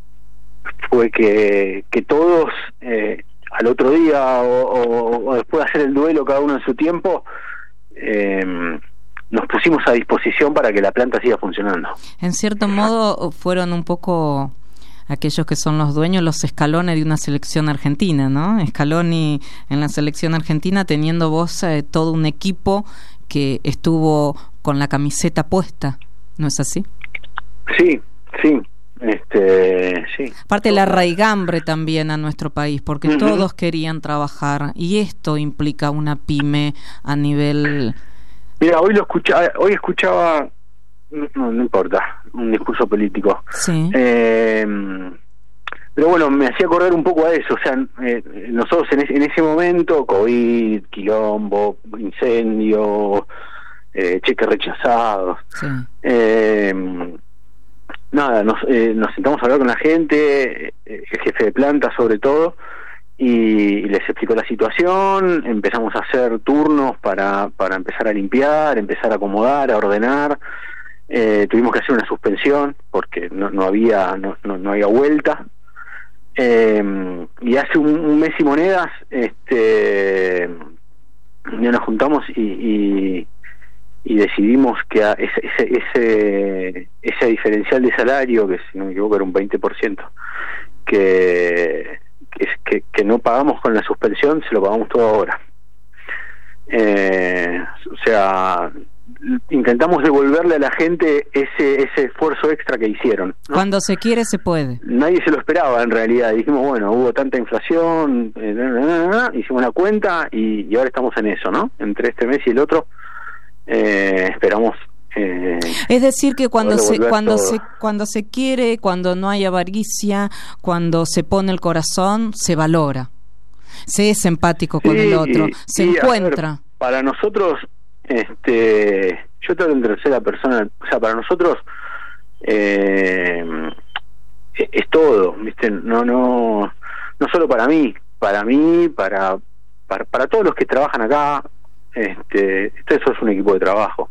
fue que que todos eh, al otro día o, o, o después de hacer el duelo cada uno en su tiempo, eh, nos pusimos a disposición para que la planta siga funcionando. En cierto modo fueron un poco aquellos que son los dueños, los Scaloni de una selección argentina, ¿no? Scaloni en la selección argentina, teniendo vos eh, todo un equipo que estuvo con la camiseta puesta, ¿no es así? Sí, sí. Este, sí. Aparte la raigambre también a nuestro país, porque uh-huh. todos querían trabajar, y esto implica una pyme a nivel. Mira, hoy lo escuchaba, hoy escuchaba, no, no importa, un discurso político. Sí. Eh, pero bueno, me hacía acordar un poco a eso, o sea, eh, nosotros en ese, en ese momento, COVID, quilombo, incendio, eh, cheques rechazados. Sí. Eh, Nada, nos, eh, nos sentamos a hablar con la gente, eh, el jefe de planta sobre todo, y, y les explicó la situación. Empezamos a hacer turnos para, para empezar a limpiar, empezar a acomodar, a ordenar. Eh, tuvimos que hacer una suspensión porque no, no había no, no, no había vuelta. Eh, y hace un, un mes y monedas, este, ya nos juntamos y, y y decidimos que a ese, ese ese ese diferencial de salario, que si no me equivoco era un veinte por ciento, que, que que no pagamos con la suspensión, se lo pagamos todo ahora. Eh, o sea, intentamos devolverle a la gente ese ese esfuerzo extra que hicieron, ¿no? Cuando se quiere se puede. Nadie se lo esperaba en realidad. Dijimos, bueno, hubo tanta inflación, eh, na, na, na, hicimos una cuenta y, y ahora estamos en eso, ¿no? Entre este mes y el otro. Eh, esperamos eh, es decir que cuando se cuando todo. se cuando se quiere, cuando no hay avaricia, cuando se pone el corazón, se valora, se es empático con sí, el otro, se sí, encuentra. Ver, para nosotros, este, yo tengo en tercera persona, o sea, para nosotros eh, es todo, ¿viste? No, no, no solo para mí, para mí, para, para, para todos los que trabajan acá. Este, esto eso es un equipo de trabajo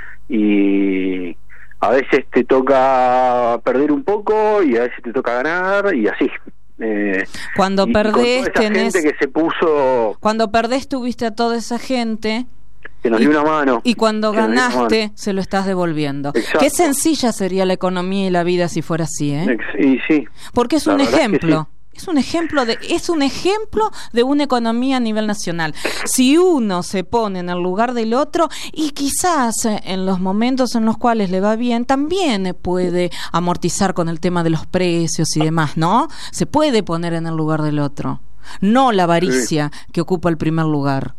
y a veces te toca perder un poco y a veces te toca ganar y así. Eh, cuando y, perdés y con toda esa tenés gente que se puso, cuando perdés tuviste a toda esa gente que nos y, dio una mano y cuando ganaste se lo estás devolviendo. Exacto. Qué sencilla sería la economía y la vida si fuera así, ¿eh? Y sí, porque es un ejemplo. Es un ejemplo de es un ejemplo de una economía a nivel nacional. Si uno se pone en el lugar del otro y quizás en los momentos en los cuales le va bien también puede amortizar con el tema de los precios y demás, ¿no? Se puede poner en el lugar del otro, no la avaricia sí. que ocupa el primer lugar.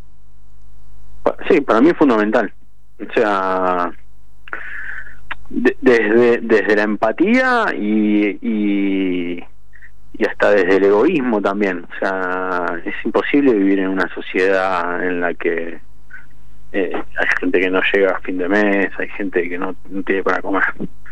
Sí, para mí es fundamental. O sea, de, desde desde la empatía y, y y hasta desde el egoísmo también. O sea, es imposible vivir en una sociedad en la que eh, hay gente que no llega a fin de mes, hay gente que no, no tiene para comer.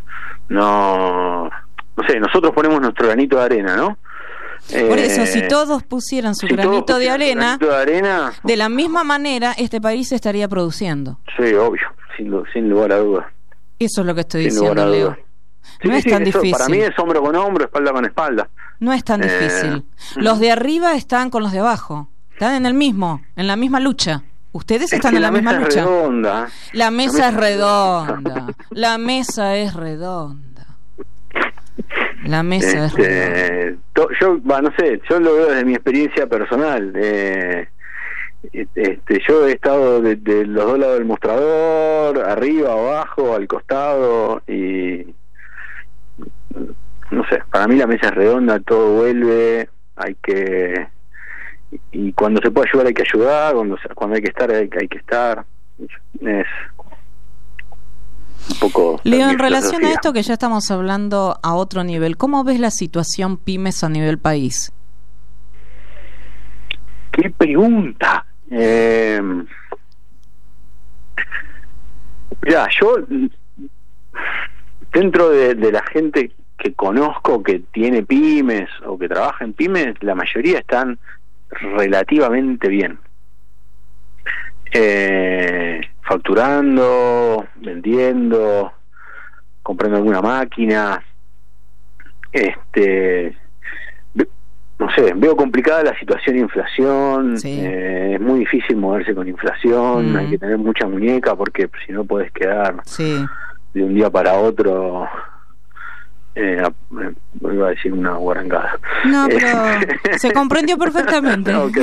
No, no sé, nosotros ponemos nuestro granito de arena, ¿no? Por eh, eso, si todos pusieran su si granito, todos de, arena, granito de arena, de la misma manera este país estaría produciendo. Sí, obvio, sin, sin lugar a dudas. Eso es lo que estoy sin diciendo, Leo. no sí, es sí, tan eso, difícil. Para mí es hombro con hombro, espalda con espalda. No es tan Eh, difícil. Los de arriba están con los de abajo. Están en el mismo, en la misma lucha. Ustedes están es en la, la misma mesa lucha. Es redonda. La mesa, la mesa es redonda. La mesa es redonda. La mesa este, es redonda. To, yo, bah, no sé, yo lo veo desde mi experiencia personal. Eh, este, yo he estado de, de los dos lados del mostrador, arriba, abajo, al costado, y no sé, para mí la mesa es redonda, todo vuelve, hay que, y cuando se puede ayudar hay que ayudar, cuando cuando hay que estar hay, hay que estar. Es un poco. Leo, en relación a esto que ya estamos hablando a otro nivel, ¿cómo ves la situación pymes a nivel país? ¿Qué pregunta? Eh, mirá, yo dentro de, de la gente que conozco que tiene pymes o que trabaja en pymes, la mayoría están relativamente bien. Eh, facturando, vendiendo, comprando alguna máquina. Este, no sé, veo complicada la situación de inflación. Sí. Eh, es muy difícil moverse con inflación. Mm. Hay que tener mucha muñeca porque si no puedes quedar Sí. de un día para otro. Eh, eh, iba a decir una guarangada. No, pero Eh, se comprendió perfectamente. Ok.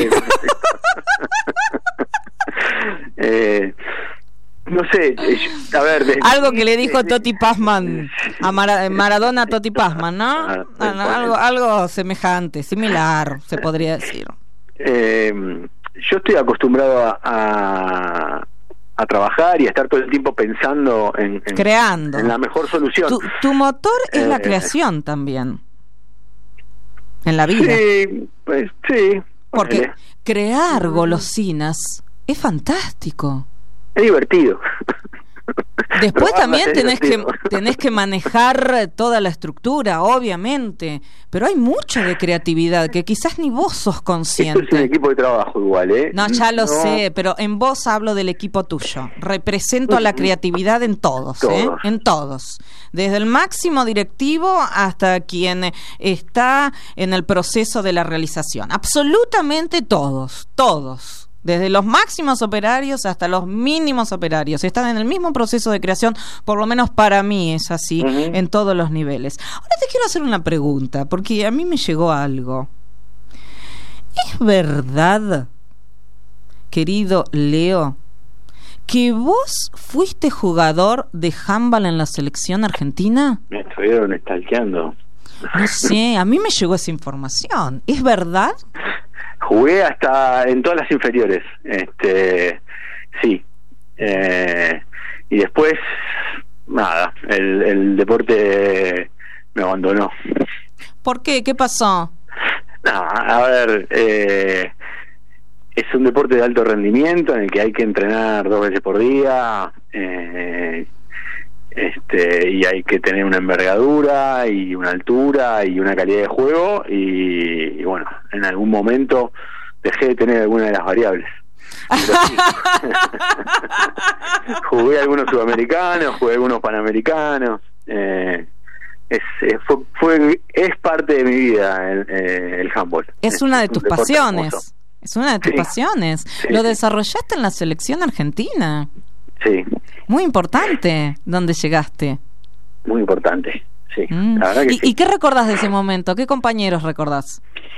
eh, no sé, eh, a ver... De, Algo que le dijo de- Toti Pazman a Mara- Maradona a Toti Pazman, ¿no? Ah, Ah, no, algo, algo semejante, similar, se podría decir. Eh, yo estoy acostumbrado a, a, a trabajar y a estar todo el tiempo pensando en, en, Creando. en la mejor solución. Tu, tu motor es la Eh, creación también. En la vida. Sí, pues sí. Porque ponele. crear golosinas es fantástico. Es divertido. Después Probarlas también es tenés que, divertido. tenés que manejar toda la estructura, obviamente, pero hay mucho de creatividad que quizás ni vos sos Esto es un consciente. equipo de trabajo igual, ¿eh? No, ya lo No, sé, pero en vos hablo del equipo tuyo. Represento a la creatividad en todos, ¿eh? Todos. En todos. Desde el máximo directivo hasta quien está en el proceso de la realización. Absolutamente todos, todos. Desde los máximos operarios hasta los mínimos operarios. Están en el mismo proceso de creación, por lo menos para mí es así, Ujú. en todos los niveles. Ahora te quiero hacer una pregunta, porque a mí me llegó algo. ¿Es verdad, querido Leo, que vos fuiste jugador de handball en la selección argentina? Me estuvieron stalkeando. No sé, a mí me llegó esa información. ¿Es verdad? Jugué hasta en todas las inferiores, este, sí, eh, y después nada, el, el deporte me abandonó. ¿Por qué? ¿Qué pasó? No, a ver, eh, es un deporte de alto rendimiento en el que hay que entrenar dos veces por día, eh, este, y hay que tener una envergadura y una altura y una calidad de juego, y, y bueno, en algún momento dejé de tener alguna de las variables. Pero sí. Jugué algunos sudamericanos, jugué algunos panamericanos, eh, es, es, fue, fue, es parte de mi vida el, eh, el handball. Es una de un tus deporte pasiones. hermoso. Es una de tus Sí. pasiones. Sí, Lo sí. desarrollaste en la selección argentina. Sí, Muy importante. ¿Dónde llegaste? muy importante. Sí, Mm. la verdad que ¿Y, sí. ¿Y qué recordás de ese momento? ¿Qué compañeros recordás?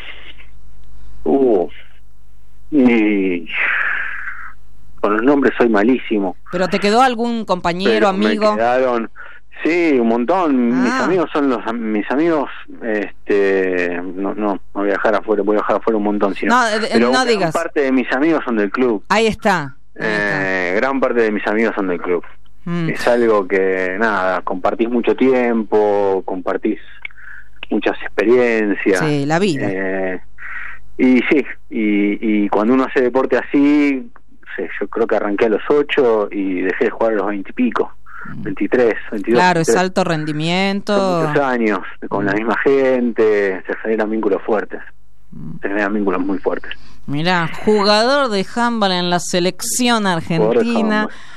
Uh, y con los nombres soy malísimo. ¿Pero te quedó algún compañero, pero me amigo? quedaron, sí, un montón. Ah. Mis amigos son los mis amigos. Este, no, no, no voy a dejar afuera, voy a dejar afuera un montón. Sino, No, eh, pero no gran digas. parte de mis amigos son del club. Ahí está. Ahí Eh, gran parte de mis amigos son del club. está. Mm. Es algo que nada, compartís mucho tiempo, compartís muchas experiencias. Sí, la vida. Eh, y sí, y, y cuando uno hace deporte así, sí, yo creo que arranqué a los ocho y dejé de jugar a los veinte y pico, veintitrés, veintidós. Claro, es veintitrés. alto rendimiento. Son muchos años con la misma gente, se generan vínculos fuertes, se generan vínculos muy fuertes. Mirá, jugador de handball en la selección Jugador de argentina. handball.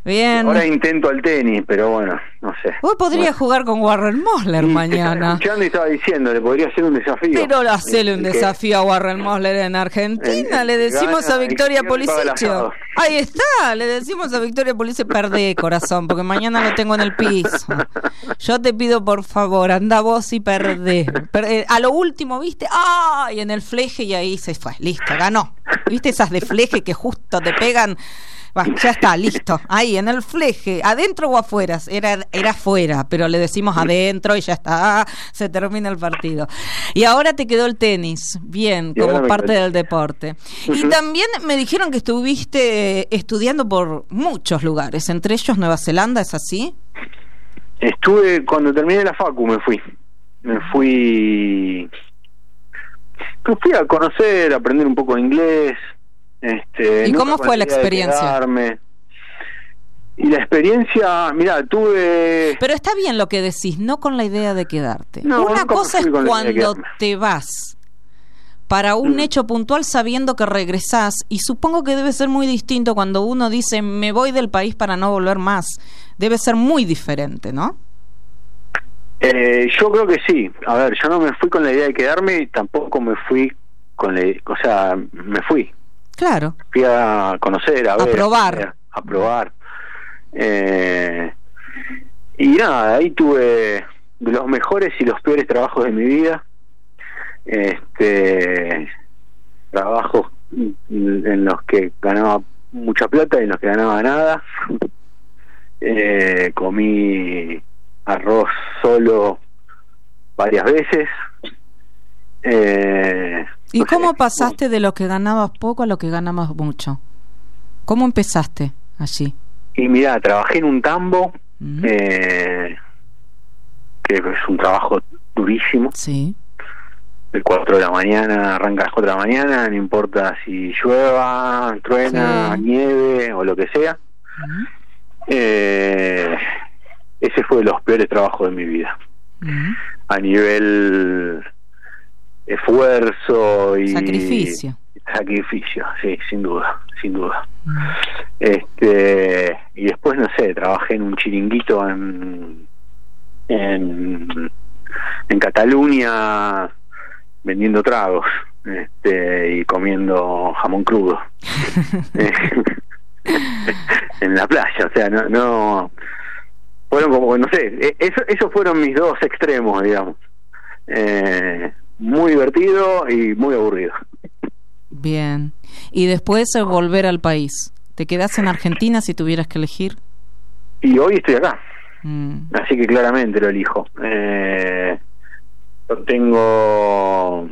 Bien. Ahora intento al tenis, pero bueno, no sé. Vos podrías bueno. jugar con Warren Mosler Sí, mañana. Escuchando y estaba diciendo, le podría hacer un desafío. Pero hacele un El que- desafío a Warren Mosler en Argentina. el Le que decimos gana, a el que Victoria pierde paga el Policicho. asado. Ahí está, le decimos a Victoria Policicho, perdé, corazón, porque mañana lo tengo en el piso. Yo te pido, por favor, anda vos y perdé. Perdé. A lo último, ¿viste? ¡Ay! En el fleje y ahí se fue. Listo, ganó. ¿Viste esas de fleje que justo te pegan? Bah, ya está, listo. Ahí, en el fleje, adentro o afuera. Era, era afuera, pero le decimos adentro y ya está. Se termina el partido. Y ahora te quedó el tenis. Bien, Y como ahora me parte quedó. del deporte. Y Ujú. también me dijeron que estuviste estudiando por muchos lugares, entre ellos Nueva Zelanda, ¿es así? Estuve, cuando terminé la facu me fui. Me fui... Me fui a conocer, a aprender un poco de inglés. Este, ¿Y nunca cómo con fue la idea de experiencia? quedarme. Y la experiencia, mira, tuve... Pero está bien lo que decís, no con la idea de quedarte. No, Una nunca me cosa es fui con la idea de cuando quedarme. te vas para un Mm. hecho puntual sabiendo que regresás, y supongo que debe ser muy distinto cuando uno dice me voy del país para no volver más. Debe ser muy diferente, ¿no? Eh, yo creo que sí. A ver, yo no me fui con la idea de quedarme y tampoco me fui con la... O sea, me fui. Claro. Fui a conocer, a, A ver, probar. a, ver, a probar. Eh, y nada, ahí tuve los mejores y los peores trabajos de mi vida. Este, trabajos en los que ganaba mucha plata y en los que ganaba nada. Eh, comí arroz solo varias veces. Eh, ¿Y no sé, cómo pasaste de lo que ganabas poco a lo que ganabas mucho? ¿Cómo empezaste allí? Y mira, trabajé en un tambo, Mm. eh, que es un trabajo durísimo. Sí. De cuatro de la mañana, arranca a las cuatro de la mañana, no importa si llueva, truena, Sí. nieve o lo que sea. Mm. Eh, ese fue de los peores trabajos de mi vida. Mm. A nivel esfuerzo y... Sacrificio. Sacrificio, sí, sin duda, sin duda. Mm. Este, y después, no sé, trabajé en un chiringuito en en, en Cataluña vendiendo tragos, este, y comiendo jamón crudo en la playa. O sea, no, no fueron como, no sé, eso, esos fueron mis dos extremos, digamos. Eh, muy divertido y muy aburrido. Bien. Y después eh, volver al país. ¿Te quedás en Argentina si tuvieras que elegir? Y hoy estoy acá. Mm. Así que claramente lo elijo. Eh, yo tengo,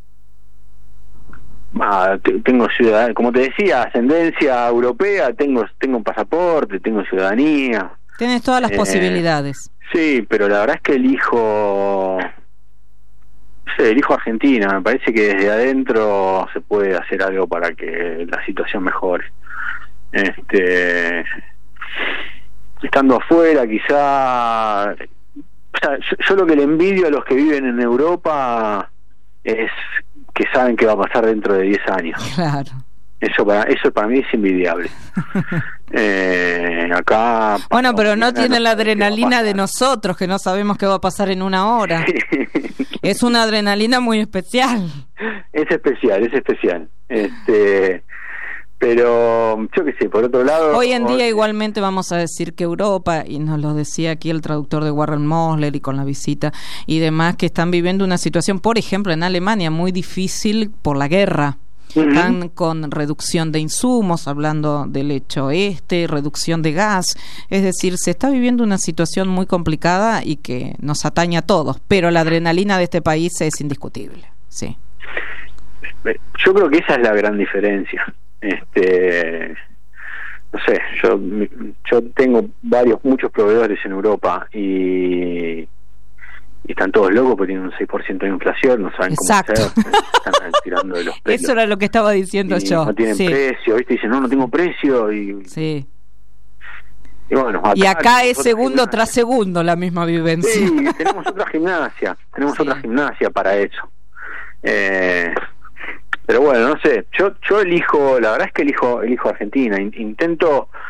ah, te- tengo ciudadanía, como te decía, ascendencia europea, tengo tengo un pasaporte, tengo ciudadanía. Tienes todas las Eh, posibilidades. Sí, pero la verdad es que elijo, no sé, elijo Argentina. Me parece que desde adentro se puede hacer algo para que la situación mejore. Este, estando afuera, quizá, o sea, yo, yo lo que le envidio a los que viven en Europa es que saben qué va a pasar dentro de diez años. Claro. Eso para eso para mí es invidiable. eh, acá Bueno, pero no mañana tiene la sabe qué va a adrenalina de pasar. nosotros, que no sabemos qué va a pasar en una hora. Es una adrenalina muy especial. Es especial, es especial. Este, pero yo qué sé, por otro lado, Hoy en día hoy- igualmente vamos a decir que Europa, y nos lo decía aquí el traductor de Warren Mosler y con la visita y demás, que están viviendo una situación, por ejemplo, en Alemania muy difícil por la guerra. Ujú. Están con reducción de insumos, hablando del hecho este, reducción de gas. Es decir, se está viviendo una situación muy complicada y que nos atañe a todos, pero la adrenalina de este país es indiscutible. Sí. yo creo que esa es la gran diferencia. Este, no sé, yo yo tengo varios muchos proveedores en Europa y y están todos locos porque tienen un seis por ciento de inflación, no saben Exacto. cómo hacer, están tirando de los pelos. Eso era lo que estaba diciendo Y yo. no tienen Sí. precio, ¿viste? Dicen, no, no tengo precio. Y, Sí. y bueno, Y acá es tenemos otra segundo gimnasia. tras segundo la misma vivencia. Sí, tenemos otra gimnasia, tenemos Sí. otra gimnasia para eso. Eh, pero bueno, no sé, yo yo elijo, la verdad es que elijo elijo Argentina. In- intento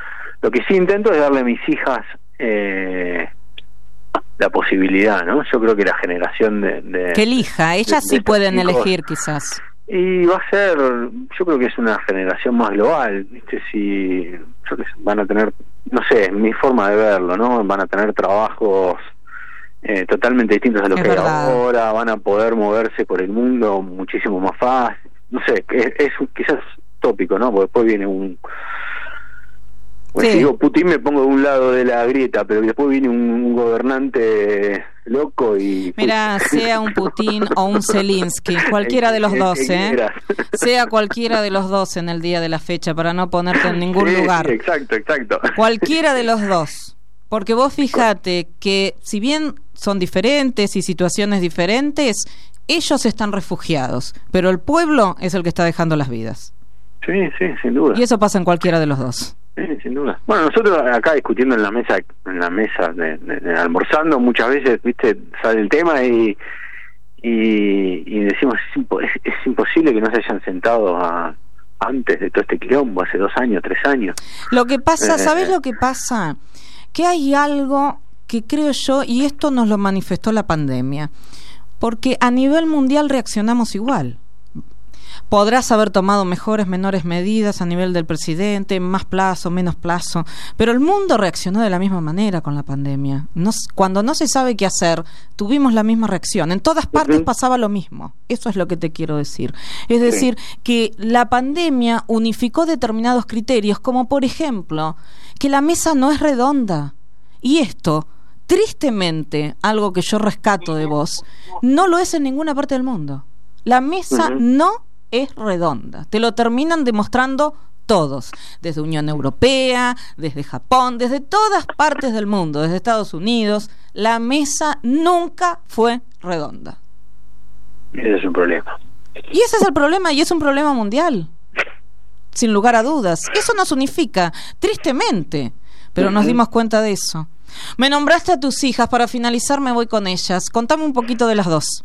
Lo que sí intento es darle a mis hijas eh, la posibilidad, ¿no? Yo creo que la generación de... de que elija, ellas de, sí de pueden chicos, elegir quizás. Y va a ser, yo creo que es una generación más global, ¿viste? Si yo que sé, van a tener, no sé, mi forma de verlo, ¿no? Van a tener trabajos eh, totalmente distintos a lo es que verdad. hay ahora, van a poder moverse por el mundo muchísimo más fácil. No sé, es, es quizás tópico, ¿no? Porque después viene un... Pues sí. Si digo Putin me pongo de un lado de la grieta, pero después viene un, un gobernante loco y... Mira, sea un Putin o un Zelensky, cualquiera de los dos, ¿eh? Sea cualquiera de los dos en el día de la fecha, para no ponerte en ningún sí, lugar. Sí, exacto, exacto. Cualquiera de los dos. Porque vos fíjate que si bien son diferentes y situaciones diferentes, ellos están refugiados, pero el pueblo es el que está dejando las vidas. Sí, sí, sin duda. Y eso pasa en cualquiera de los dos. Sí, sin duda. Bueno, nosotros acá discutiendo en la mesa, en la mesa de, de, de almorzando, muchas veces, viste, sale el tema y y, y decimos es, impo es, es imposible que no se hayan sentado a, antes de todo este quilombo, hace dos años, tres años. Lo que pasa, Eh, ¿sabes lo que pasa? Que hay algo que creo yo, y esto nos lo manifestó la pandemia, porque a nivel mundial reaccionamos igual. Podrás haber tomado mejores, menores medidas a nivel del presidente, más plazo, menos plazo, pero el mundo reaccionó de la misma manera con la pandemia. No, cuando no se sabe qué hacer, tuvimos la misma reacción. En todas partes uh-huh. pasaba lo mismo. Eso es lo que te quiero decir. Es decir, sí. que la pandemia unificó determinados criterios, como por ejemplo, que la mesa no es redonda. Y esto, tristemente, algo que yo rescato de vos, no lo es en ninguna parte del mundo. La mesa uh-huh. no es redonda, te lo terminan demostrando todos, desde Unión Europea, desde Japón, desde todas partes del mundo, desde Estados Unidos, la mesa nunca fue redonda. Ese es un problema. Y ese es el problema, y es un problema mundial, sin lugar a dudas. Eso nos unifica, tristemente, pero uh-huh. nos dimos cuenta de eso. Me nombraste a tus hijas, para finalizar me voy con ellas. Contame un poquito de las dos.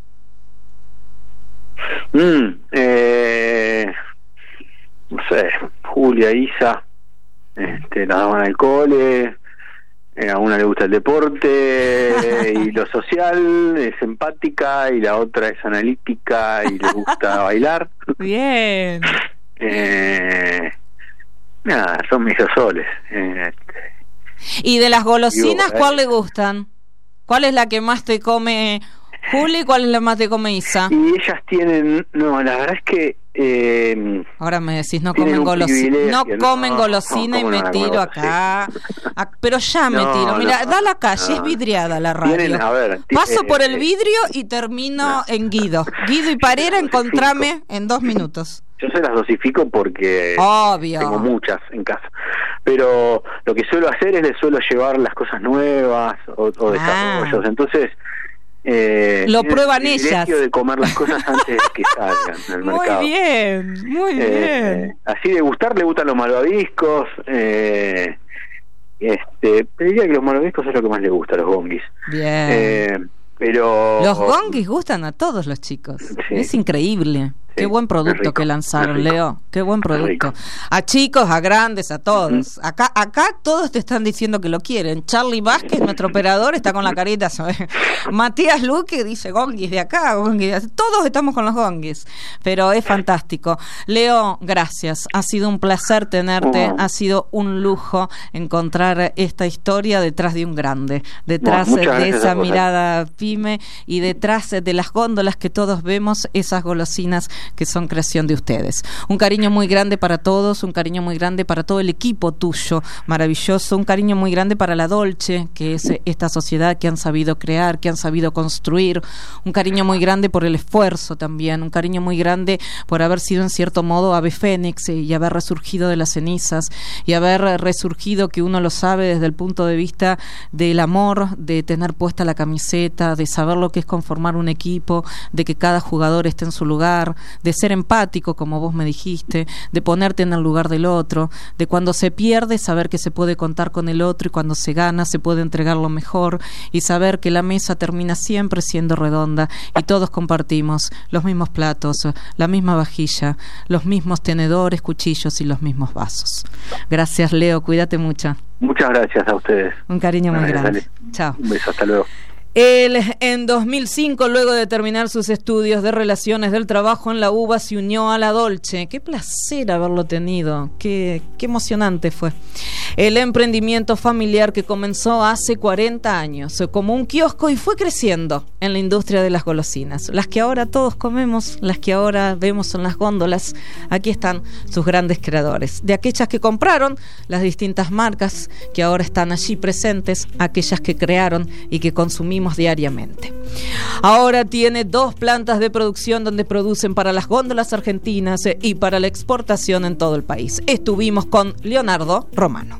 Mm, eh, no sé, Julia, Isa, este, las daban al cole, eh, a una le gusta el deporte y lo social, es empática, y la otra es analítica y le gusta bailar. Bien. Eh, nada, son mis soles. Eh, ¿Y de las golosinas digo, cuál eh, le gustan? ¿Cuál es la que más te come Juli, cuál es la más te come Isa? Y ellas tienen, no, la verdad es que eh, ahora me decís no comen golosina, no comen no, golosina no, y me no tiro acá, a, pero ya me no, tiro, mira, no, da la calle, no. Es vidriada la radio. Tienen, a ver, paso eh, por el vidrio y termino no. en Guido, Guido y Parera, encontrame en dos minutos. Yo se las dosifico porque Obvio. tengo muchas en casa, pero lo que suelo hacer es les suelo llevar las cosas nuevas o, o desarrollos, ah. entonces Eh, lo prueban el ellas de comer las cosas antes de que salgan al mercado. Muy bien, muy eh, bien. Así de gustar, le gustan los malvaviscos. Eh, este, diría que los malvaviscos es lo que más le gusta, los gonguis. Bien. Eh, pero los gonguis gustan a todos los chicos. Sí. Es increíble. Sí, qué buen producto que lanzaron, Leo. Qué buen producto. A chicos, a grandes, a todos. Uh-huh. Acá acá todos te están diciendo que lo quieren. Charlie Vázquez, nuestro operador, está con la carita, ¿sabes? Matías Luque dice gonguis de acá, gonguis de acá. Todos estamos con los gonguis. Pero es fantástico. Leo, gracias. Ha sido un placer tenerte. Uh-huh. Ha sido un lujo encontrar esta historia detrás de un grande. Detrás no, de esa mirada pyme y detrás de las góndolas que todos vemos, esas golosinas que son creación de ustedes. Un cariño muy grande para todos, un cariño muy grande para todo el equipo tuyo, maravilloso, un cariño muy grande para la Dolce, que es esta sociedad que han sabido crear, que han sabido construir, un cariño muy grande por el esfuerzo también, un cariño muy grande por haber sido en cierto modo ave fénix y haber resurgido de las cenizas y haber resurgido, que uno lo sabe desde el punto de vista del amor, de tener puesta la camiseta, de saber lo que es conformar un equipo, de que cada jugador esté en su lugar, de ser empático, como vos me dijiste, de ponerte en el lugar del otro, de cuando se pierde saber que se puede contar con el otro y cuando se gana se puede entregar lo mejor y saber que la mesa termina siempre siendo redonda y todos compartimos los mismos platos, la misma vajilla, los mismos tenedores, cuchillos y los mismos vasos. Gracias, Leo, cuídate mucho. Muchas gracias a ustedes. Un cariño muy Gracias, grande. dale. Chao. Un beso, hasta luego. Él, en dos mil cinco, luego de terminar sus estudios de Relaciones del Trabajo en la UBA, se unió a la Dolce. Qué placer haberlo tenido, qué, qué emocionante fue. El emprendimiento familiar que comenzó hace cuarenta años como un kiosco y fue creciendo en la industria de las golosinas. Las que ahora todos comemos, las que ahora vemos en las góndolas. Aquí están sus grandes creadores. De aquellas que compraron, las distintas marcas que ahora están allí presentes, aquellas que crearon y que consumimos diariamente. Ahora tiene dos plantas de producción donde producen para las góndolas argentinas y para la exportación en todo el país. Estuvimos con Leonardo Romano.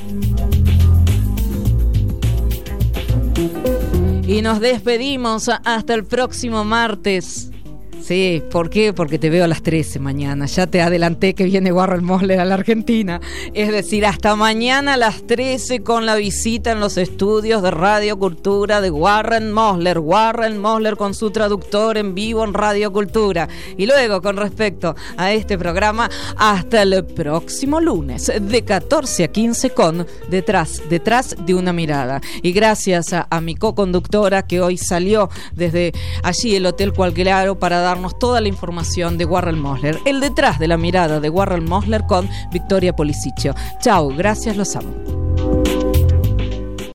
Y nos despedimos hasta el próximo martes. Sí, ¿por qué? Porque te veo a las trece mañana. Ya te adelanté que viene Warren Mosler a la Argentina. Es decir, hasta mañana a las trece con la visita en los estudios de Radio Cultura de Warren Mosler. Warren Mosler con su traductor en vivo en Radio Cultura. Y luego, con respecto a este programa, hasta el próximo lunes de catorce a quince con Detrás, Detrás de una Mirada. Y gracias a, a mi co-conductora que hoy salió desde allí el Hotel Cualquiera para dar darnos toda la información de Warren Mosler, el detrás de la mirada de Warren Mosler con Victoria Policicio. Chao, gracias, los amo.